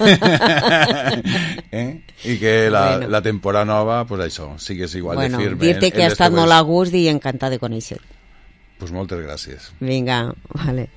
I que la temporada nova, pues això, sigues igual de firme. Dir-te que ha estat molt a gust i encantat de conèixer. Pues moltes gràcies. Vinga, vale.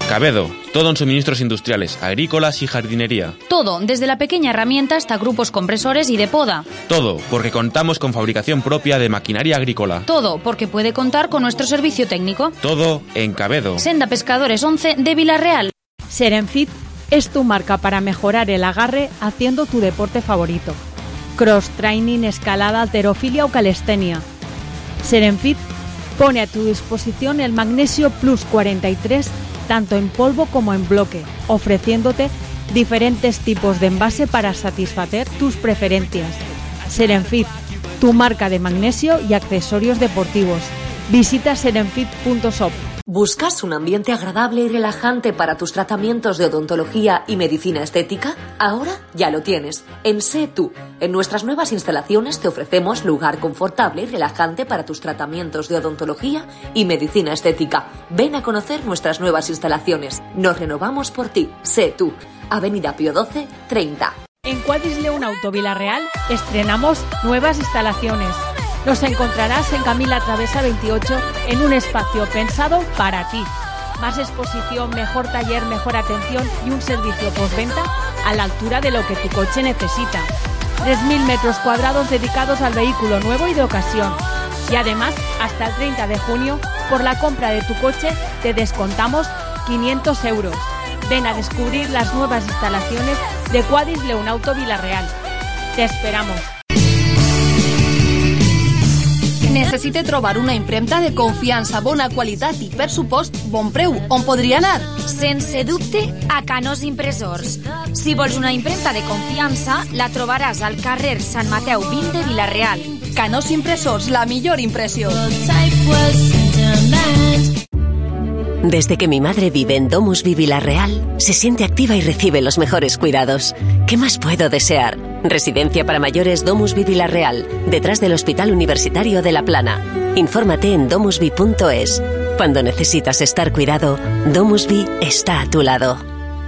Cabedo, todo en suministros industriales, agrícolas y jardinería. Todo, desde la pequeña herramienta hasta grupos compresores y de poda. Todo, porque contamos con fabricación propia de maquinaria agrícola. Todo, porque puede contar con nuestro servicio técnico. Todo en Cabedo. Senda Pescadores 11 de Villarreal. Serenfit es tu marca para mejorar el agarre haciendo tu deporte favorito. Cross-training, escalada, halterofilia o calistenia. Serenfit pone a tu disposición el Magnesio Plus 43 tanto en polvo como en bloque, ofreciéndote diferentes tipos de envase para satisfacer tus preferencias. Serenfit, tu marca de magnesio y accesorios deportivos. Visita serenfit.shop. ¿Buscas un ambiente agradable y relajante para tus tratamientos de odontología y medicina estética? Ahora ya lo tienes. En Sé Tú. En nuestras nuevas instalaciones te ofrecemos lugar confortable y relajante para tus tratamientos de odontología y medicina estética. Ven a conocer nuestras nuevas instalaciones. Nos renovamos por ti. Sé Tú. Avenida Pío 12, 30. En Quadris León Auto Villarreal estrenamos nuevas instalaciones. Nos encontrarás en Camila Travesa 28 en un espacio pensado para ti. Más exposición, mejor taller, mejor atención y un servicio postventa a la altura de lo que tu coche necesita. 3.000 metros cuadrados dedicados al vehículo nuevo y de ocasión. Y además, hasta el 30 de junio, por la compra de tu coche, te descontamos 500 euros. Ven a descubrir las nuevas instalaciones de Quadris León Auto Villarreal. Te esperamos. Necessite trobar una impremta de confiança, bona qualitat i, per supost, bon preu. On podria anar? Sense dubte, a Canós Impressors. Si vols una impremta de confiança, la trobaràs al carrer Sant Mateu 20 de Vila-real. Canós Impressors, la millor impressió. Desde que mi madre vive en DomusVi Vila-real, se siente activa y recibe los mejores cuidados. ¿Qué más puedo desear? Residencia para mayores DomusVi Vila-real, detrás del Hospital Universitario de La Plana. Infórmate en domusvi.es. Cuando necesitas estar cuidado, DomusVi está a tu lado.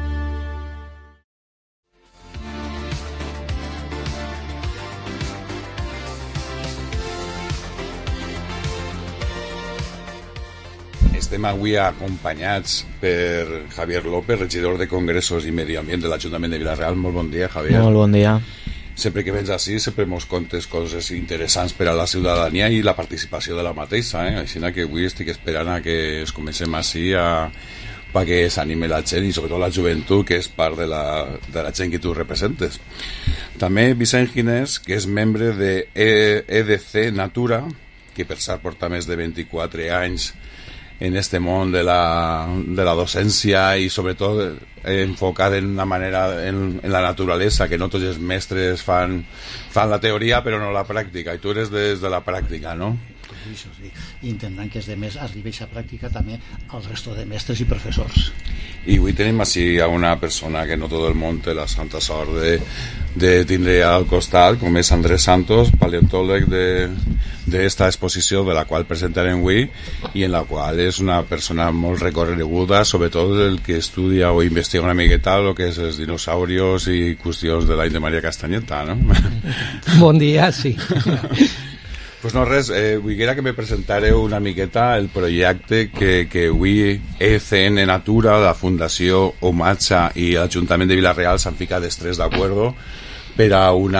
Estem avui acompanyats per Javier López, regidor de Congressos i Medi Ambient de l'Ajuntament de Vila-real. Molt bon dia, Javier. Molt bon dia. Sempre que vens així, sempre mos contes coses interessants per a la ciutadania i la participació de la mateixa, Així que avui estic esperant a que es comencem així perquè s'anime la gent i sobretot la joventut, que és part de la gent que tu representes. També Vicent Ginés, que és membre de EDC Natura, que per cert porta més de 24 anys en este món de la docència i sobretot enfocat en una manera en la naturalesa, que no tots els mestres fan la teoria però no la pràctica, i tu eres des de la pràctica, no? Això, sí. I intentant que els demés arribi a aquesta pràctica també al resto de mestres i professors. I avui tenim així a una persona que no tot el món té la santa sort de tindre al costat, com és Andrés Santos, paleontòleg d'esta exposició de la qual presentarem avui i en la qual és una persona molt recorreguda, sobretot el que estudia o investiga una miqueta el que és els dinosaurios i qüestions de l'any de Maria Castanyeta, no? Bon dia, sí. Pues no res, vull que me presentareu una miqueta el projecte que avui ECN Natura, la Fundació Omatxa i l'Ajuntament de Vila-real s'han ficat els tres d'acord per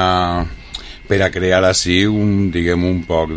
a crear així un poc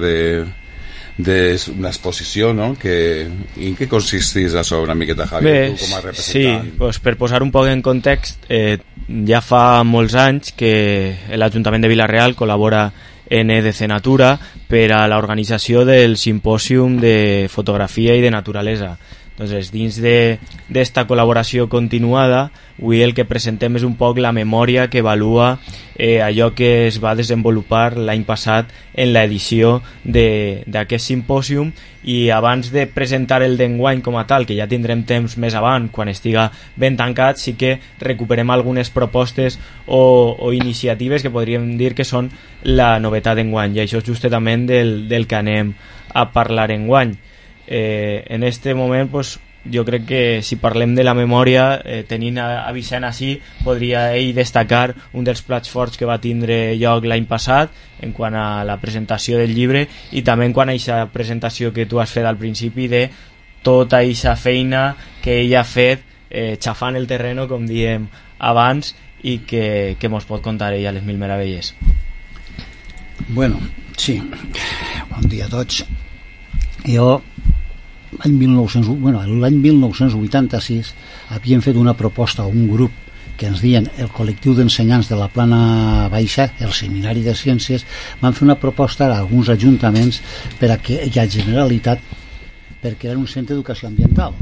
una exposició, no? En què consisteix això una miqueta, Javier, tu com a representant? Sí, pues per posar un poc en context, ja fa molts anys que l'Ajuntament de Vila-real col·labora en EDC Natura per a l'organització del simpòsium de fotografia i de naturalesa. Entonces, dins d'esta col·laboració continuada, avui el que presentem és un poc la memòria que avalua allò que es va desenvolupar l'any passat en l'edició d'aquest simpòsium, i abans de presentar el d'enguany com a tal, que ja tindrem temps més avant, quan estiga ben tancat, sí que recuperem algunes propostes o iniciatives que podríem dir que són la novetat d'enguany, i això és justament del que anem a parlar enguany. En este moment, pues, jo crec que si parlem de la memòria, tenint a Vicent així, podria ell destacar un dels plats forts que va tindre lloc l'any passat en quant a la presentació del llibre, i també en quant a aquesta presentació que tu has fet al principi de tota aquesta feina que ell ha fet xafant el terreno, com diem abans, i que mos pot contar ell a les Mil Meravelles. Bueno, sí, bon dia a tots. Jo l'any 1986 havíem fet una proposta a un grup que ens diuen el col·lectiu d'ensenyants de la Plana Baixa, el Seminari de Ciències, van fer una proposta a alguns ajuntaments per a que hi ha Generalitat per crear un centre d'educació ambiental.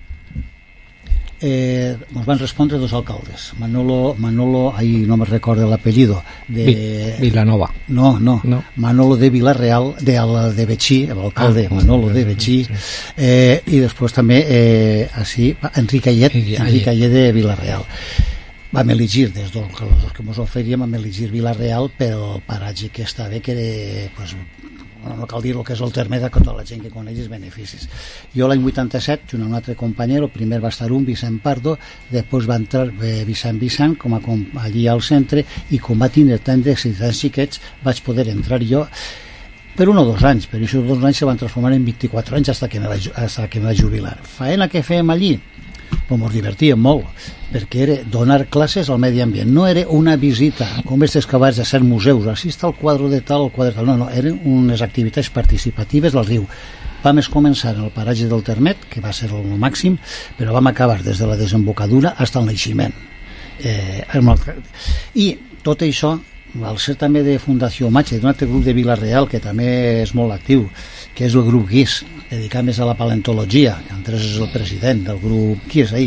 Ens van respondre dos alcaldes, Manolo, ahí no me recordo l'apellido de Vilanova. No, Manolo de Vilarreal, de Betxí, l'alcalde Manolo de Betxí, i després també Enric Ayet de Vilarreal. Vam elegir, des dels que ens oferíem, vam elegir Vilarreal pel paratge que està bé, que era, pues, no cal dir el que és el terme de tota la gent que coneix els beneficis. Jo l'any 87, junt amb un altre companyero, primer va estar Vicent Pardo, després va entrar Vicent com a allí al centre, i com va tindre tant d'èxit tants xiquets, vaig poder entrar jo per 1 o 2 anys, però aquests 2 anys se van transformar en 24 anys fins que me vaig jubilar. Faena que fèiem allí, pues ens divertíem molt, perquè era donar classes al medi ambient, no era una visita com aquestes que vaig a ser museus, així està el quadre de tal, el quadre de tal, no, eren unes activitats participatives al riu. Vam començar en el paratge del Termet, que va ser el màxim, però vam acabar des de la desembocadura fins al naixement. I tot això, al ser també de Fundació Matxa, d'un altre grup de Vila-real que també és molt actiu, que és el grup GUIS, dedicat més a la paleontologia, que Andrés és el president del grup GUIS ahir.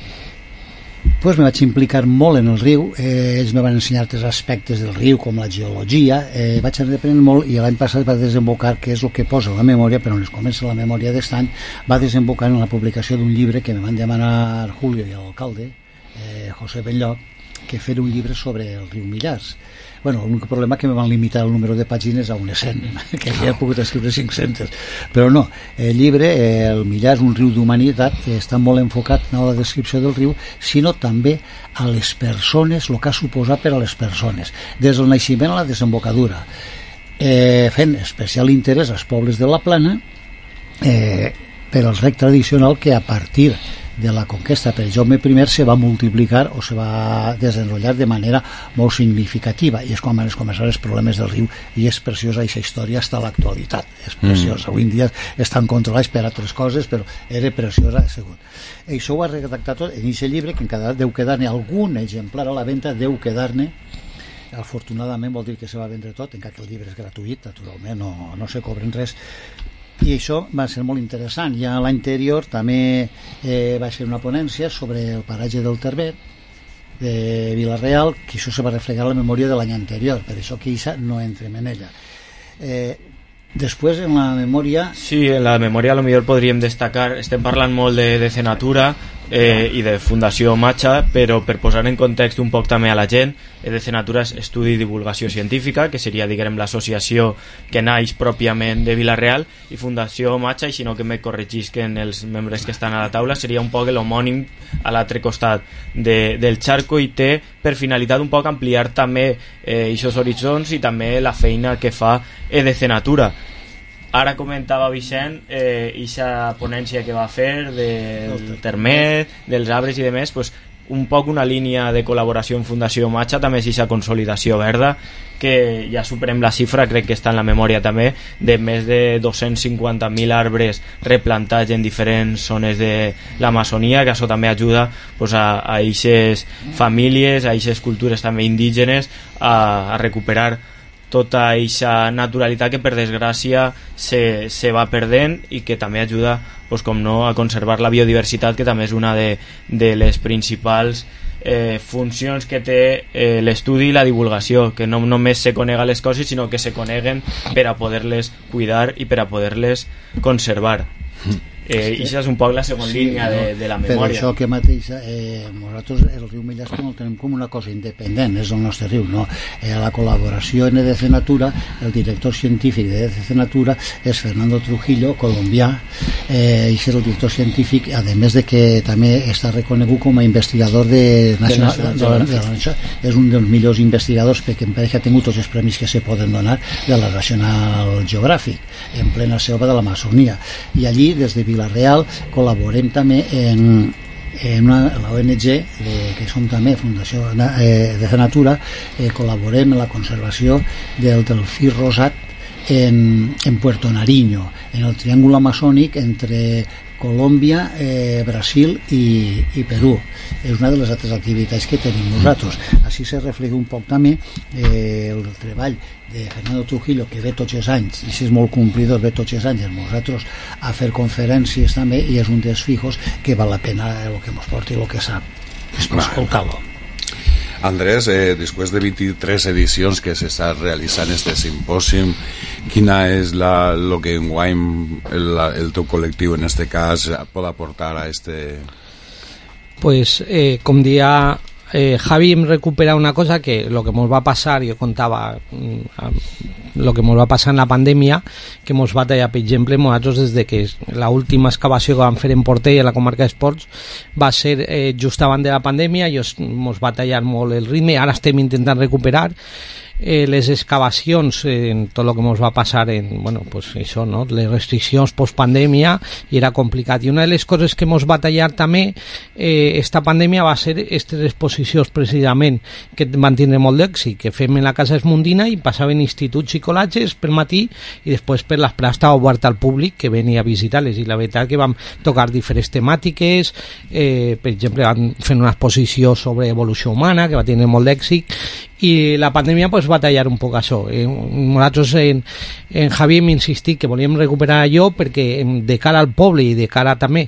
Pues me vaig implicar molt en el riu, ells me van ensenyar altres aspectes del riu, com la geologia, vaig aprendre molt, i l'any passat va desembocar, que és el que posa la memòria, però on es comença la memòria d'est any, va desembocar en la publicació d'un llibre que me van demanar Julio i l'alcalde, José Benlloc, que fer un llibre sobre el riu Millars. Bueno, l'únic problema és que me van limitar el número de pàgines a unes 100, que havia pogut escriure 500, però no, el llibre, el Millars, un riu d'humanitat, està molt enfocat no a la descripció del riu, sinó també a les persones, el que ha suposat per a les persones, des del naixement a la desembocadura, fent especial interès als pobles de la Plana, per al rec tradicional que a partir de la conquesta per Jaume I se va multiplicar o se va desenvolupar de manera molt significativa, i és quan van començar els problemes del riu, i és preciosa aquesta història fins a l'actualitat, és preciosa. Avui en dia estan controlats per altres coses, però era preciosa, segur. Això ho ha redactat tot en aquest llibre, que encara deu quedar-ne algun exemplar a la venda, deu quedar-ne. Afortunadament vol dir que se va vendre tot, encara que el llibre és gratuït, naturalment, no se cobren res. I això va ser molt interessant. Ja l'any anterior també va ser una ponència sobre el paratge del Termet de Vila-real, que això se va reflejar a la memòria de l'any anterior, per això que això no entrem en ella. Després en la memòria... Sí, en la memòria potser podríem destacar, estem parlant molt de Cenatura i de Fundació Matxa, però per posar en context un poc també a la gent, de Cenatura és Estudi i Divulgació Científica, que seria, diguem, l'associació que naix pròpiament de Vila-real, i Fundació Matxa, i si no que me corregisquen els membres que estan a la taula, seria un poc l'homònim a l'altre costat del charco, i té per finalitat un poc ampliar també aquests horitzons i també la feina que fa de Cenatura. Ara comentava Vicent aquesta ponència que va fer del Termet, dels arbres i demés, pues, un poc una línia de col·laboració en Fundació Matxa, també és aquesta consolidació verda, que ja superem la xifra, crec que està en la memòria també, de més de 250.000 arbres replantats en diferents zones de l'Amazonia, que això també ajuda pues, a aquestes famílies, a aquestes cultures també indígenes a recuperar tota aquesta naturalitat que per desgràcia se va perdent, i que també ajuda pues, com no, a conservar la biodiversitat, que també és una de les principals funcions que té l'estudi i la divulgació, que no només se conega les coses, sinó que se coneguen per a poder-les cuidar i per a poder-les conservar. I això és un poc la segona línia de la memòria. Per això que mateix nosaltres el riu Millars no el tenim com una cosa independent, és el nostre riu, no? La col·laboració en EDC Natura, el director científic de EDC Natura és Fernando Trujillo, colombià, i és el director científic, a més de que també està reconegut com a investigador és un dels millors investigadors, perquè em pareix que ha tingut tots els premis que se poden donar de la National Geographic en plena selva de l'Amazonia, i allí des de Vila-real col·laborem també en la ONG, que som també Fundació de Natura, col·laborem en la conservació del delfí rosat en Puerto Nariño, en el triàngul amazònic entre Colòmbia, Brasil i Perú. És una de les altres activitats que tenim nosaltres. Així se refleja un poc també el treball de Fernando Trujillo, que ve tots els anys, i si és molt complidor, ve tots els anys amb nosaltres a fer conferències també, i és un dels fijos que val la pena el que ens porti i el que sap escoltar-lo. Andrés, després de 23 edicions que s'està realitzant este simpòsium, quina és el que enguany el teu col·lectiu en este cas pot aportar a este? Pues com dia Javi, hem recuperat una cosa que lo que nos va passar, jo contava lo que nos va passar en la pandèmia, que ens va tallar, per exemple, nosaltres des que l'última excavació que vam fer en Portell, a la comarca d'Esports, va ser just abans de la pandèmia, i ens va tallar molt el ritme. Ara estem intentant recuperar les excavacions, en tot el que ens va passar en, bueno, pues això, no? Les restriccions post-pandèmia, i era complicat. I una de les coses que ens va tallar també esta pandèmia va ser aquestes exposicions precisament que van tindre molt d'èxit, que fem en la Casa Esmundina, i passaven instituts i col·latges per matí, i després per les places estava oberta al públic que venia a visitar-les, i la veritat que vam tocar diferents temàtiques. Per exemple, van fer una exposició sobre evolució humana que va tenir molt d'èxit, i la pandèmia pues, va tallar un poc això. Nosaltres en Javi hem insistit que volíem recuperar allò perquè de cara al poble i de cara també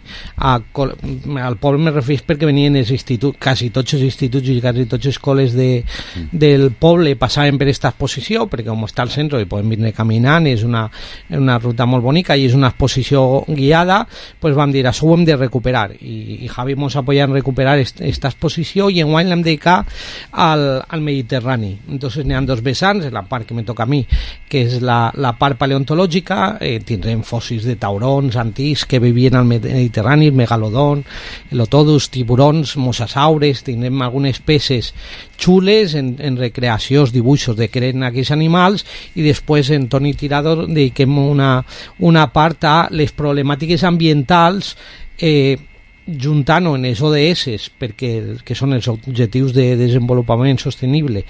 al poble me referís perquè venien els instituts, quasi tots els instituts i quasi tots les escoles del poble passaven per aquesta exposició, perquè com està al centre i podem vindre caminant, és una ruta molt bonica i és una exposició guiada, pues vam dir això ho hem de recuperar, i Javi ens apoya en recuperar esta exposició, i enguany l'hem dedicat al Mediterrani. Entonces n'hi ha dos vessants, la part que me toca a mi, que és la part paleontològica. Tindrem fòssils de taurons antics que vivien al Mediterrani, el megalodon, l'otodus, tiburons, mosasaures. Tindrem algunes peces xules en recreacions, dibuixos de què eren aquells animals, i després en Toni Tirado dediquem una part a les problemàtiques ambientals, juntant-ho en els ODS, que són els objectius de desenvolupament sostenible,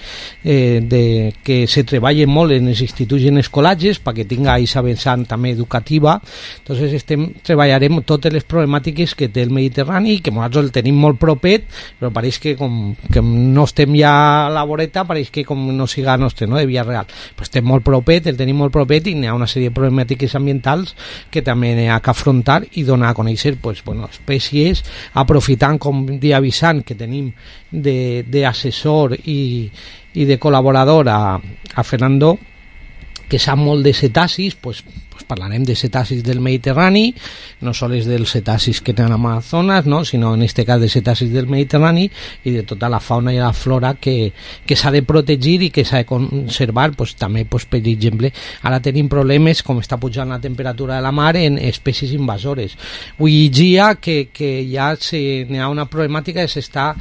que se treballa molt en els instituts i en els col·latges perquè tinga aquesta vessant també educativa. Entonces treballarem totes les problemàtiques que té el Mediterrani, que nosaltres el tenim molt propet, però pareix que com que no estem ja a la voreta, pareix que com no siga nostre, no? De Villarreal, però estem molt propet, el tenim molt propet, i n'hi ha una sèrie de problemàtiques ambientals que també n'hi ha que afrontar i donar a conèixer, pues, bueno, espècies, aprofitant, com dia avisant, que tenim d'assessor i de col·laborador a Fernando, que sap molt de cetacis, pues parlarem de cetacis del Mediterrani, no sols dels cetacis que tenen a Amazonas, no? Sinó en este cas de cetacis del Mediterrani i de tota la fauna i la flora que s'ha de protegir i que s'ha de conservar. Pues, també, pues, per exemple, ara tenim problemes, com està pujant la temperatura de la mar, en espècies invasores. Avui dia que ja n'hi ha una problemàtica que s'està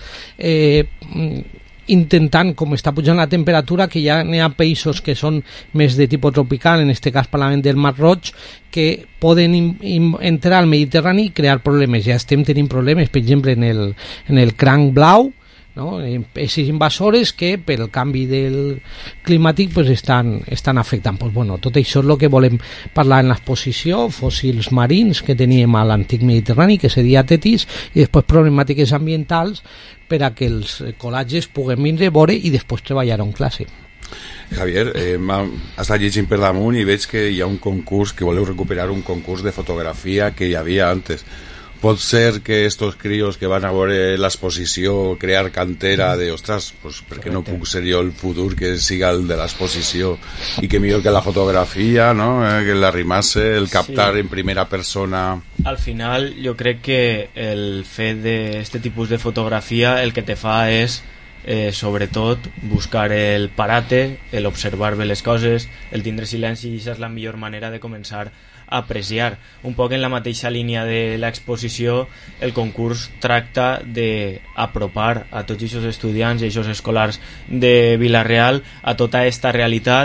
intentant, com està pujant la temperatura, que ja n'hi ha peixos que són més de tipus tropical, en aquest cas parlàvem del Mar Roig, que poden entrar al Mediterrani i crear problemes. Ja estem tenint problemes, per exemple, en el cranc blau, no? Espècies invasores que pel canvi del climàtic pues, estan afectant. Pues, bueno, tot això és el que volem parlar en l'exposició, fòssils marins que teníem a l'antic Mediterrani, que seria Tetis, i després problemàtiques ambientals per a que els col·latges puguem vindre a veure i després treballar en classe. Javier, estat llegint per damunt i veig que hi ha un concurs, que voleu recuperar un concurs de fotografia que hi havia antes. Pot ser que estos críos que van a veure l'exposició crear cantera de, ostres, pues, per què no puc ser jo el futur que siga el de l'exposició, i que millor que la fotografia, no? Que l'arrimase, el captar en primera persona. Al final jo crec que el fet d'aquest tipus de fotografia el que te fa és sobretot buscar el parate, el observar bé les coses, el tindre silenci, i això és la millor manera de començar a apreciar. Un poc en la mateixa línia de l'exposició, el concurs tracta d'apropar a tots aquests estudiants i aquests escolars de Vila-real a tota aquesta realitat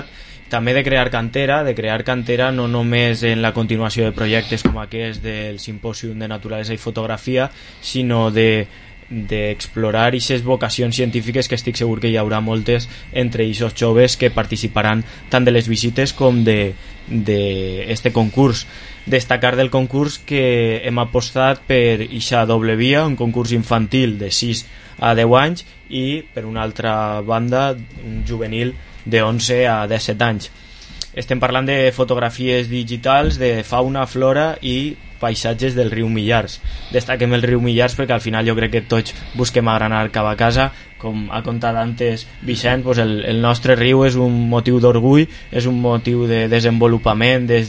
també de crear cantera no només en la continuació de projectes com aquest del Simpòsium de Naturalesa i Fotografia, sinó d'explorar aquestes vocacions científiques que estic segur que hi haurà moltes entre aquests joves que participaran tant de les visites com d'este concurs. Destacar del concurs que hem apostat per eixa doble via, un concurs infantil de 6 a 10 anys i per una altra banda un juvenil de 11 a 17 anys. Estem parlant de fotografies digitals de fauna, flora i paisatges del riu Millars. Destaquem el riu Millars perquè al final jo crec que tots busquem agranar cap a casa. Com ha contat antes Vicent, doncs el nostre riu és un motiu d'orgull, és un motiu de desenvolupament des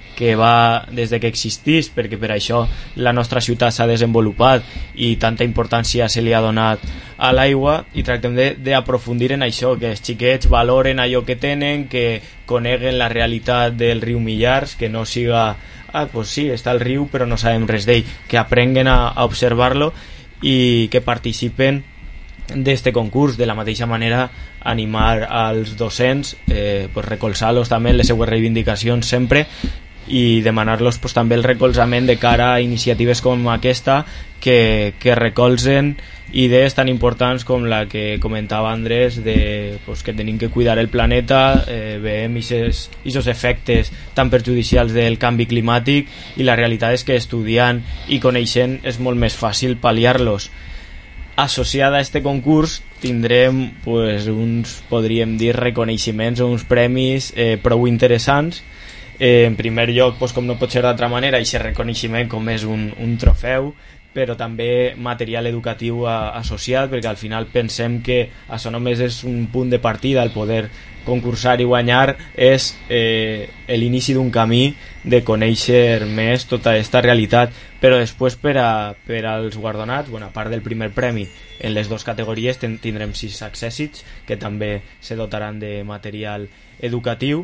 que existís, perquè per això la nostra ciutat s'ha desenvolupat i tanta importància se li ha donat a l'aigua, i tractem d'aprofundir en això, que els xiquets valoren allò que tenen, que coneguen la realitat del riu Millars, que no siga pues sí, està el riu però no sabem res d'ell, que aprenguen a observar-lo i que participen d'este concurs. De la mateixa manera, animar als docents, pues recolzar-los també en les seues reivindicacions sempre i demanar-los pues, també el recolzament de cara a iniciatives com aquesta que recolzen idees tan importants com la que comentava Andrés pues, que tenim que cuidar el planeta, veiem aquests efectes tan perjudicials del canvi climàtic i la realitat és que estudiant i coneixent és molt més fàcil pal·liar-los. Associada a este concurs tindrem pues, uns, podríem dir, reconeixements o uns premis prou interessants. En primer lloc, pues, com no pot ser d'altra manera, aquest reconeixement com és un trofeu, però també material educatiu associat, perquè al final pensem que això només és un punt de partida, el poder concursar i guanyar és l'inici d'un camí de conèixer més tota aquesta realitat, però després per als guardonats, a part del primer premi en les dues categories tindrem 6 accèssits que també se dotaran de material educatiu.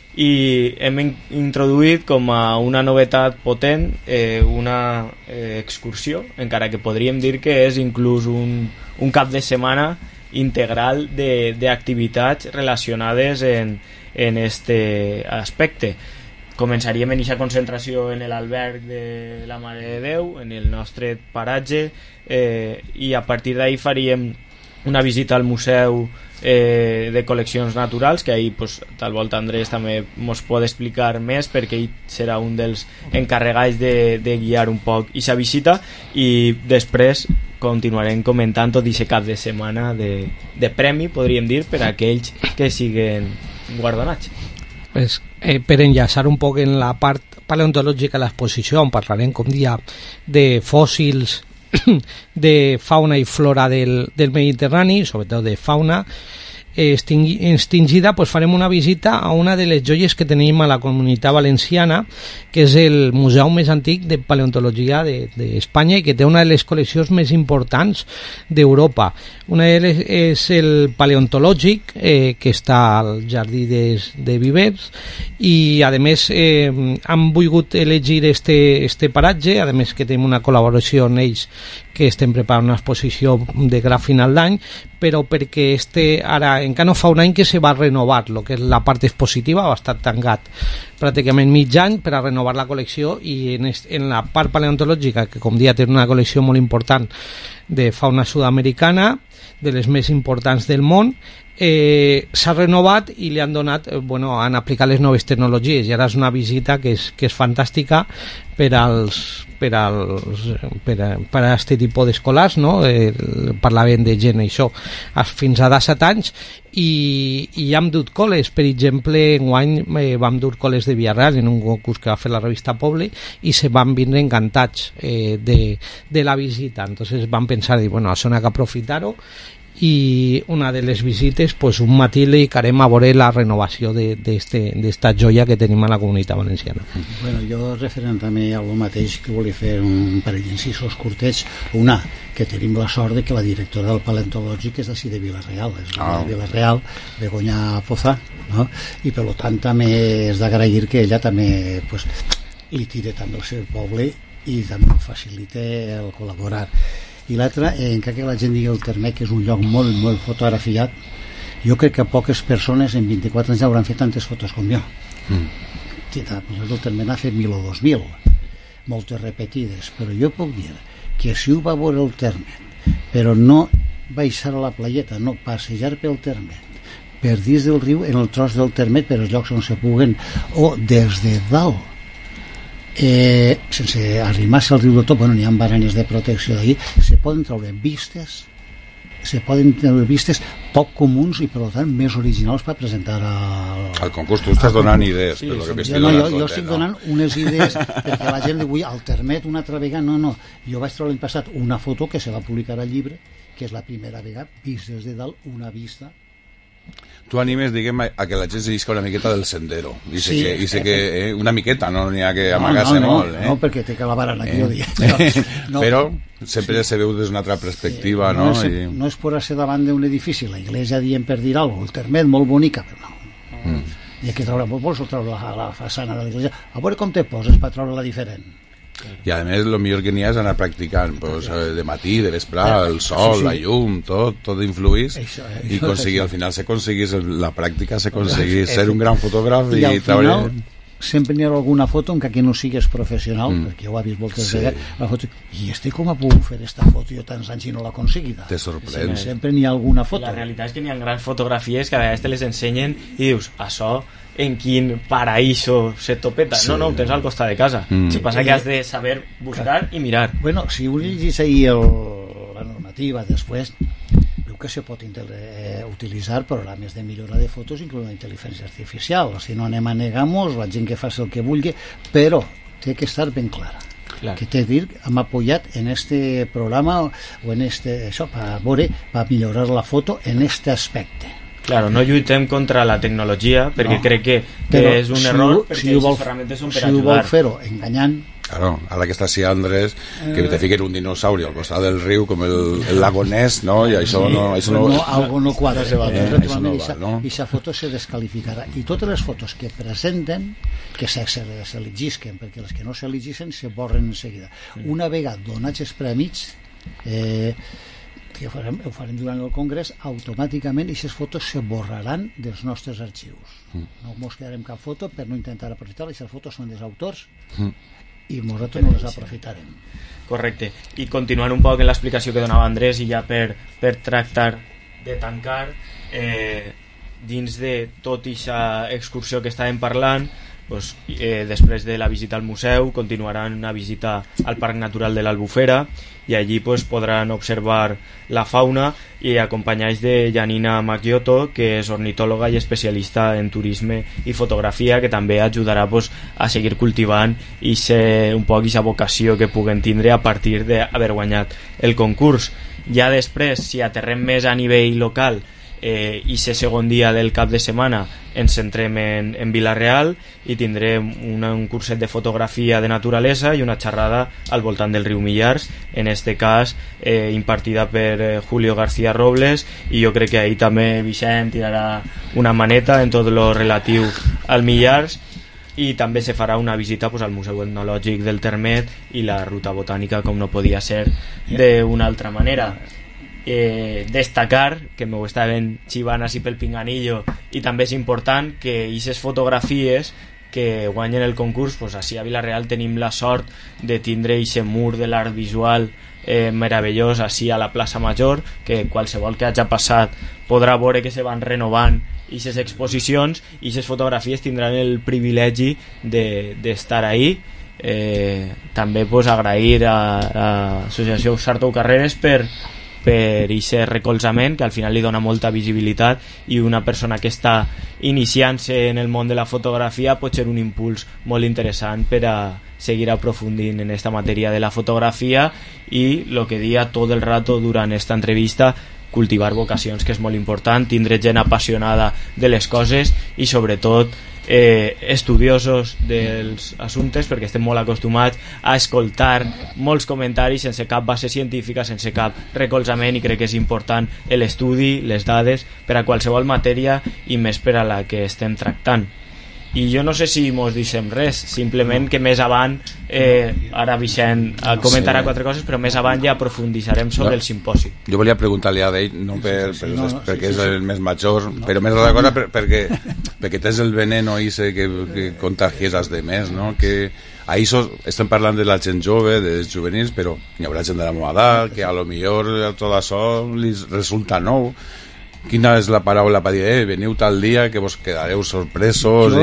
I hem introduït com a una novetat potent una excursió, encara que podríem dir que és inclús un cap de setmana integral d'activitats relacionades en este aspecte. Començaríem en aquesta concentració en l'alberg de la Mare de Déu, en el nostre paratge, i a partir d'ahí faríem una visita al Museu de Col·leccions Naturals, que ahir pues, tal volta Andrés també ens pot explicar més, perquè ell serà un dels encarregats de guiar un poc aquesta visita, i després continuarem comentant tot aquest cap de setmana de premi, podríem dir, per a aquells que siguen guardonats. Pues, per enllaçar un poc en la part paleontològica de l'exposició, on parlarem, com dia, de fòssils de fauna i flora del Mediterrani, sobretot de fauna extingida, pues farem una visita a una de les joies que tenim a la Comunitat Valenciana, que és el museu més antic de paleontologia d'Espanya i que té una de les col·leccions més importants d'Europa. Una d'elles és el paleontològic, que està al Jardí de Vivers, i a més han volgut elegir este paratge, a més que tenim una col·laboració amb ells, que estem preparant una exposició de gra final d'any, però perquè ara encara no fa un any que se va renovar lo que és la part expositiva, va estar tancat pràcticament mig any per a renovar la col·lecció, i en la part paleontològica, que com dia té una col·lecció molt important de fauna sud-americana, de les més importants del món, s'ha renovat i li han donat, han aplicat les noves tecnologies, i ara és una visita que és fantàstica per a aquest tipus d'escolars, no? Parlàvem de gent això fins a 17 anys, i hem dut col·les. Per exemple, enguany vam dur col·les de Villarreal en un concurs que va fer la revista Poble, i se van vindre encantats de la visita. Entonces vam pensar, això n'ha que aprofitar-ho, i una de les visites, pues, un matí li dedicarem a veure la renovació d'esta joia que tenim a la Comunitat Valenciana. Bueno, jo referent també a lo mateix, que volia fer un parell d'incisos curtets. Una, que tenim la sort de que la directora del paleontològic és d'ací de Vila-real, és de Vila-real, Begoña Poza, no? I per tant també és d'agrair que ella també pues, li tira també el seu poble i també facilita el col·laborar. I l'altra, encara que la gent digui el Ternec, que és un lloc molt, molt fotografiat, Jo crec que poques persones en 24 anys hauran fet tantes fotos com jo. El Termet ha fet 1.000 o 2.000, moltes repetides, però jo puc dir que si ho va veure el Termet, però no baixar a la playeta, no, passejar pel Termet, per dins del riu, en el tros del Termet, per els llocs on se puguen, o des de dalt, sense arrimar-se al riu del tot, bueno, n'hi ha baranes de protecció d'ahir, se poden treure vistes poc comuns i per tant més originals per presentar al concurs. Tu estàs donant idees, per lo que m'estic donant. Jo estic donant unes idees perquè la gent li vull al Termet una altra vegada. No, jo vaig treure l'any passat una foto que se va publicar al llibre, que és la primera vegada vist des de dalt, una vista. Tu animes, diguem, a que la gent se llisca una miqueta del sendero. I sé que una miqueta, no n'hi ha que amagar-se molt. No, perquè té que la barana que jo dic. Però sempre se veu des d'una altra perspectiva, no? No és posar-se davant d'un edifici, la iglesia dient per dir alguna cosa, el Termet molt bonica, però no. I aquí vols treure la façana de l'església, a veure com te poses per treure-la diferent. I a més el millor que n'hi ha és anar practicant de matí, de vesprar, el sol, la llum, tot influís i aconseguir, al final s'aconseguís la pràctica, s'aconseguís ser un gran fotògraf i treure... Sempre n'hi ha alguna foto en què no sigues professional, perquè jo ho he vist moltes vegades, la foto, i com ha pogut fer esta foto jo tants anys i no l'ha aconseguida? Te sorprèn. Sempre n'hi ha alguna foto. La realitat és que n'hi ha grans fotografies que a vegades te les ensenyen i dius, això en quin paraíso se topeta. No, ho tens al costat de casa. Si passa que has de saber buscar i mirar. Bueno, si ho llegis ahir la normativa després, veu que se pot utilitzar programes de millora de fotos incloent la intel·ligència artificial. Si no anem a negar-nos, la gent que faci el que vulgui, però té que estar ben clara. Que té dir, hem apoyat en este programa o en això, per millorar la foto en este aspecte. Claro, no lluitem contra la tecnologia perquè crec que és un error perquè les ferramentes són per ajudar. Si ho vol fer-ho enganyant... Claro, ara que està així Andrés, que te fiquen un dinosauri al costat del riu com el lago Ness, no? I això no... Algo no quadra. I aquesta foto se descalificarà. I totes les fotos que presenten, que s'eligisquen, perquè les que no s'eligisquen se borren en seguida. Una vegada donats els premis... que ho farem durant el congrés, automàticament aquestes fotos se borraran dels nostres arxius. No ens quedarem cap foto per no intentar aprofitar. Aquestes fotos són dels autors i nosaltres no les aprofitarem. Correcte. I continuant un poc en l'explicació que donava Andrés i ja per tractar de tancar, dins de tota aquesta excursió que estàvem parlant, després de la visita al museu continuaran una visita al Parc Natural de l'Albufera i allí podran observar la fauna i acompanyats de Janina Macchiotto, que és ornitòloga i especialista en turisme i fotografia, que també ajudarà a seguir cultivant i ser un poc aquesta vocació que puguen tindre a partir d'haver guanyat el concurs. Ja després, si aterrem més a nivell local, i ser segon dia del cap de setmana ens centrem en Vila-real i tindrem un curset de fotografia de naturalesa i una xerrada al voltant del riu Millars, en este cas impartida per Julio García Robles, i jo crec que ahir també Vicent tirarà una maneta en tot lo relatiu al Millars, i també se farà una visita al Museu Etnològic del Termet i la ruta botànica, com no podia ser d'una altra manera. Destacar que m'ho estaven xivant així pel pinganillo, i també és important que aquestes fotografies que guanyen el concurs, així a Vila-real tenim la sort de tindre aquest mur de l'art visual meravellós així a la plaça Major, que qualsevol que hagi passat podrà veure que se van renovant aquestes exposicions, i aquestes fotografies tindran el privilegi d'estar ahí. També agrair a l'associació Sartou Carreres per aquest recolzament, que al final li dona molta visibilitat, i una persona que està iniciant-se en el món de la fotografia pot ser un impuls molt interessant per a seguir aprofundint en esta matèria de la fotografia, i el que dia tot el rato durant esta entrevista, cultivar vocacions, que és molt important, tindre gent apassionada de les coses i sobretot estudiosos dels assumptes, perquè estem molt acostumats a escoltar molts comentaris sense cap base científica, sense cap recolzament, i crec que és important l'estudi, les dades per a qualsevol matèria, i més per a la que estem tractant. I jo no sé si mos deixem res, simplement que més avant Ara Vicent comentarà 4 coses, però més avant ja aprofunditzarem sobre el simposi. Jo volia preguntar-li a ell, no perquè és el més major, però més de la cosa perquè tens el veneno que contagies als demés, no? Que ahí estem parlant de la gent jove, dels juvenils, però hi haurà gent de la meva edat que a lo millor tot això li resulta nou. Quina és la paraula per dir, veniu tal dia que vos quedareu sorpresos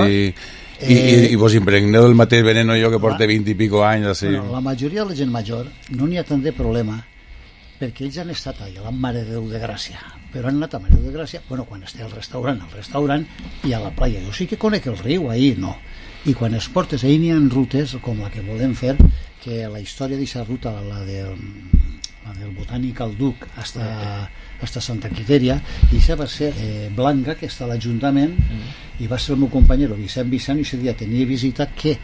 i vos impregneu del mateix veneno jo que porto 20 i pico anys així. Bueno, la majoria de la gent major no n'hi ha tant de problema perquè ells han estat allà a la Mare de Déu de Gràcia, però han anat a Mare de Déu de Gràcia quan està al restaurant i a la playa. Jo sí que conec el riu, ahir no. I quan es portes, ahir n'hi ha rutes com la que volem fer, que la història d'aquesta ruta, la del Botànic al Duc hasta Santa Quiteria, i això va ser Blanca, que està a l'Ajuntament, i va ser el meu companyero Vicent, i aquest dia tenia visita que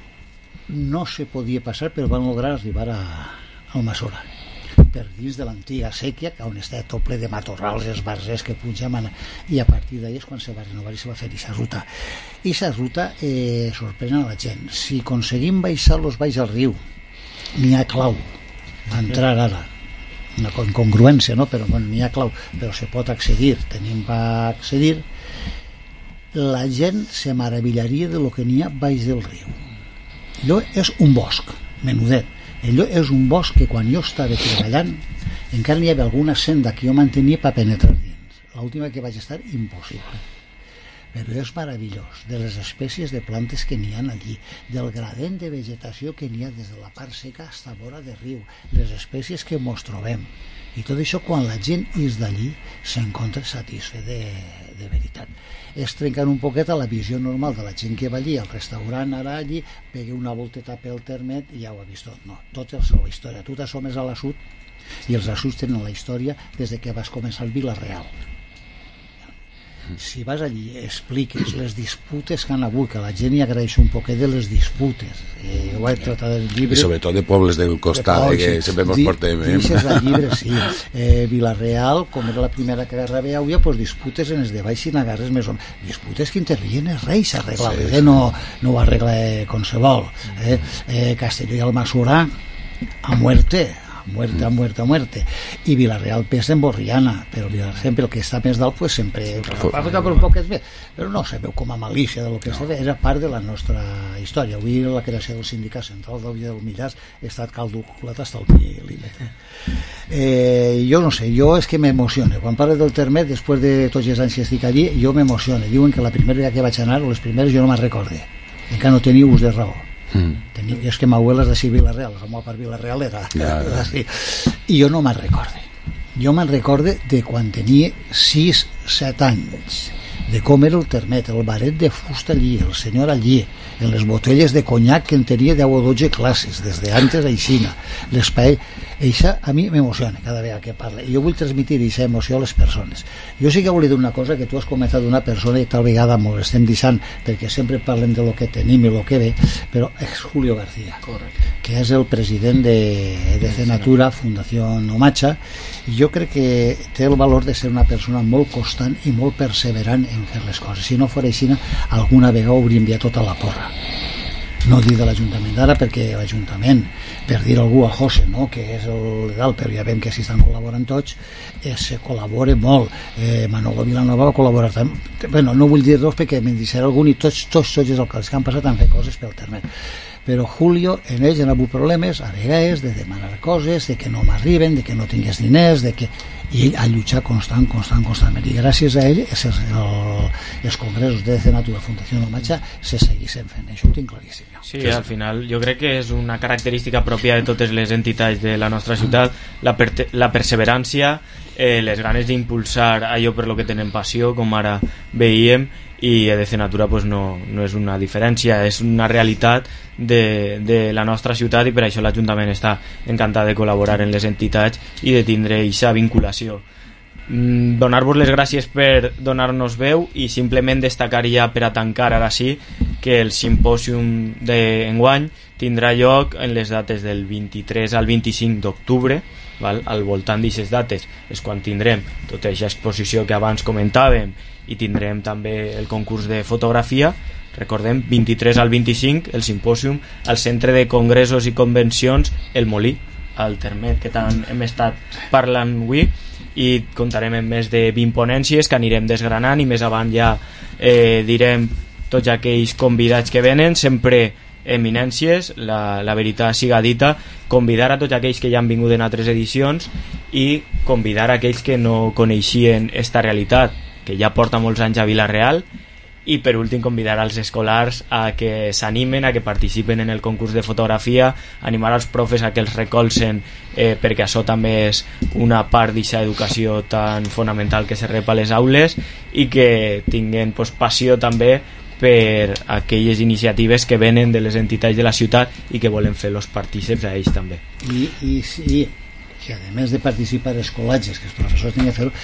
no se podia passar, però van lograr arribar al Masora, per dins de l'antiga sèquia, on està tot ple de matorrals, esbarzers que pujaven, i a partir d'ahir és quan se va renovar i se va fer aquesta ruta. I aquesta ruta sorprèn a la gent. Si aconseguim baixar els valls al riu, n'hi ha clau a entrar ara, una incongruència, no? Però bueno, n'hi ha clau, però se pot accedir, tenim per accedir. La gent se meravillaria de lo que n'hi ha baix del riu. Allò és un bosc menudet. Allò és un bosc que quan jo estava treballant encara n'hi havia alguna senda que jo mantenia per penetrar dins. L'última que vaig estar, impossible. Però és meravellós, de les espècies de plantes que n'hi ha allí, del gradient de vegetació que n'hi ha des de la part seca fins a vora de riu, les espècies que mos trobem. I tot això, quan la gent és d'allí, s'encontra satisfet de veritat. És trencant un poquet a la visió normal de la gent que va allí al restaurant, ara allí, pegue una volteta pel termet i ja ho ha vist tot. No, tot és la seva història. Tu t'assomes a l'assut i els assuts tenen la història des de que vas començar el Vila-real. Si vas allí, expliques les disputes que han hagut, que la gent hi agraeix un poquet de les disputes. Jo vaig tratar del llibre... I sobretot de pobles del costat, que sempre ens portem. Dixes del llibre, sí. Vila-real, com era la primera que agarrava auia, pues disputes en els de baix i n'agarres més o menys. Disputes que intervien els reis a arreglar-les, no ho arregla qualsevol. Castelló i Almassora, a muerte, i Vila-real pesa en Borriana, però sempre el que està més dalt pues sempre un poquet més, però no se veu com a malícia del que se ve, era part de la nostra història. Avui la creació del sindicat central del Millars ha estat caldulat fins al límit. Jo no sé, jo és que m'emociona quan parlo del termet, després de tots els anys que estic allí, jo m'emociona. Diuen que la primera que vaig anar, o les primeres, jo no me'n recorde, encara no tenia ús de raó. És que m'abuela és d'ací Vila-real, la meva part Vila-real era d'ací, i jo no me'n recorde. Jo me'n recorde de quan tenia 6-7 anys, de com era el termet, el baret de fusta allí, el senyor allí, en les botelles de conyac que en tenia 10 o 12 classes, des d'antes a Ixina, l'espai. Això a mi m'emociona cada vegada que parla, i jo vull transmitir aquesta emoció a les persones. Jo sí que volia dir una cosa que tu has comentat d'una persona i tal vegada m'ho estem deixant perquè sempre parlem de lo que tenim i lo que ve, però és Julio García. Correcte. Que és el president de Cenatura, Fundació Omacha, i jo crec que té el valor de ser una persona molt constant i molt perseverant en fer les coses. Si no fos així, alguna vegada hauria enviat tota la porra. No dir de l'Ajuntament d'ara, perquè l'Ajuntament, per dir algú a José, no? Que és el legal, però ja veiem que si estan col·laborant tots, se col·labora molt. Manolo Vilanova va col·laborar també. Bueno, no vull dir res perquè me'n deixaré algun, i tots els alcaldes que han passat han fet coses pel terme. Però Julio, en ells han hagut problemes a vegades de demanar coses, de que no m'arriben, de que no tingués diners, de que... i ell ha lluitat constantment, i gràcies a ell els congressos de Cenatura, Fundació Omacha, se seguissin fent. Això ho tinc claríssim. Sí, al final jo crec que és una característica pròpia de totes les entitats de la nostra ciutat, la perseverància, les ganes d'impulsar allò per lo que tenen passió, com ara veiem, i de Cenatura pues no és una diferència, és una realitat de la nostra ciutat, i per això l'Ajuntament està encantat de col·laborar en les entitats i de tindre aquesta vinculació. Donar-vos les gràcies per donar-nos veu, i simplement destacaria per a tancar ara sí que el simpòsium d'enguany tindrà lloc en les dates del 23 al 25 d'octubre. Al voltant d'aquestes dates és quan tindrem tota aquesta exposició que abans comentàvem, i tindrem també el concurs de fotografia, Recordem, 23 al 25, el simpòsium al Centre de Congressos i Convencions El Molí, al Termet, que tant hem estat parlant avui, i comptarem amb més de 20 ponències que anirem desgranant, i més avant ja direm tots aquells convidats que venen, sempre eminències, la veritat siga dita, convidar a tots aquells que ja han vingut en altres edicions i convidar a aquells que no coneixien esta realitat, que ja porta molts anys a Vila-real, i per últim convidar als escolars a que s'animen, a que participen en el concurs de fotografia, animar als profes a que els recolzen, perquè això també és una part d'aquesta educació tan fonamental que se rep a les aules, i que tinguen passió també per aquelles iniciatives que venen de les entitats de la ciutat i que volen fer els partíceps a ells també. I sí, que a més de participar els col·legis, que els professors tenen que fer-ho,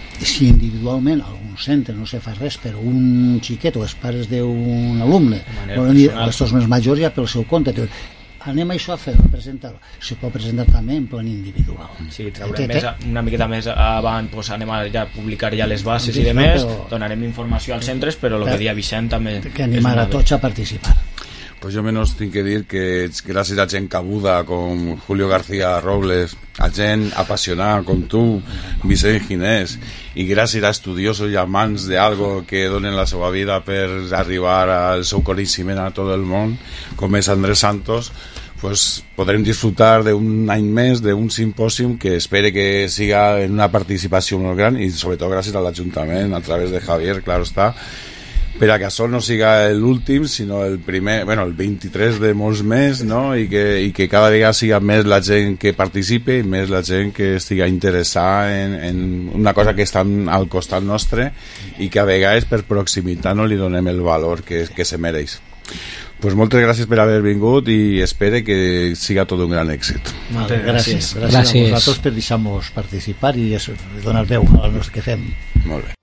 si individualment algun centre no se fa res per un xiquet o els pares d'un alumne volen dir, els més majors ja pel seu compte anem això a fer-ho, a presentar-ho, se pot presentar també en plan individual. Sí, traurem una miqueta més avant, pues, anem a publicar ja les bases i demés, donarem informació als centres, però el que dia Vicent també que animar a tots a participar. Pues yo menos tengo que decir que gracias a gent cabuda con Julio García Robles, a gent apasionada com tu, Vicent Ginés, i gràcies a estudiosos i amants d'algo que donen la seva vida per arribar al seu coneixement a tot el món, com és Andrés Santos, pues podrem disfrutar d'un any més, d'un simpòsium que espere que siga en una participació molt gran, i sobretot gràcies a l'Ajuntament, a través de Javier, claro està, per a que això no siga l'últim, sinó el primer, bueno, el 23 de molts més, no? I que cada vegada siga més la gent que participe i més la gent que estigui interessada en una cosa que està al costat nostre i que a vegades per proximitat no li donem el valor que se mereix. Pues moltes gràcies per haver vingut i espero que siga tot un gran èxit. Moltes gràcies. Gràcies a vosaltres per deixar-nos participar i donar veu al nostre que fem. Molt bé.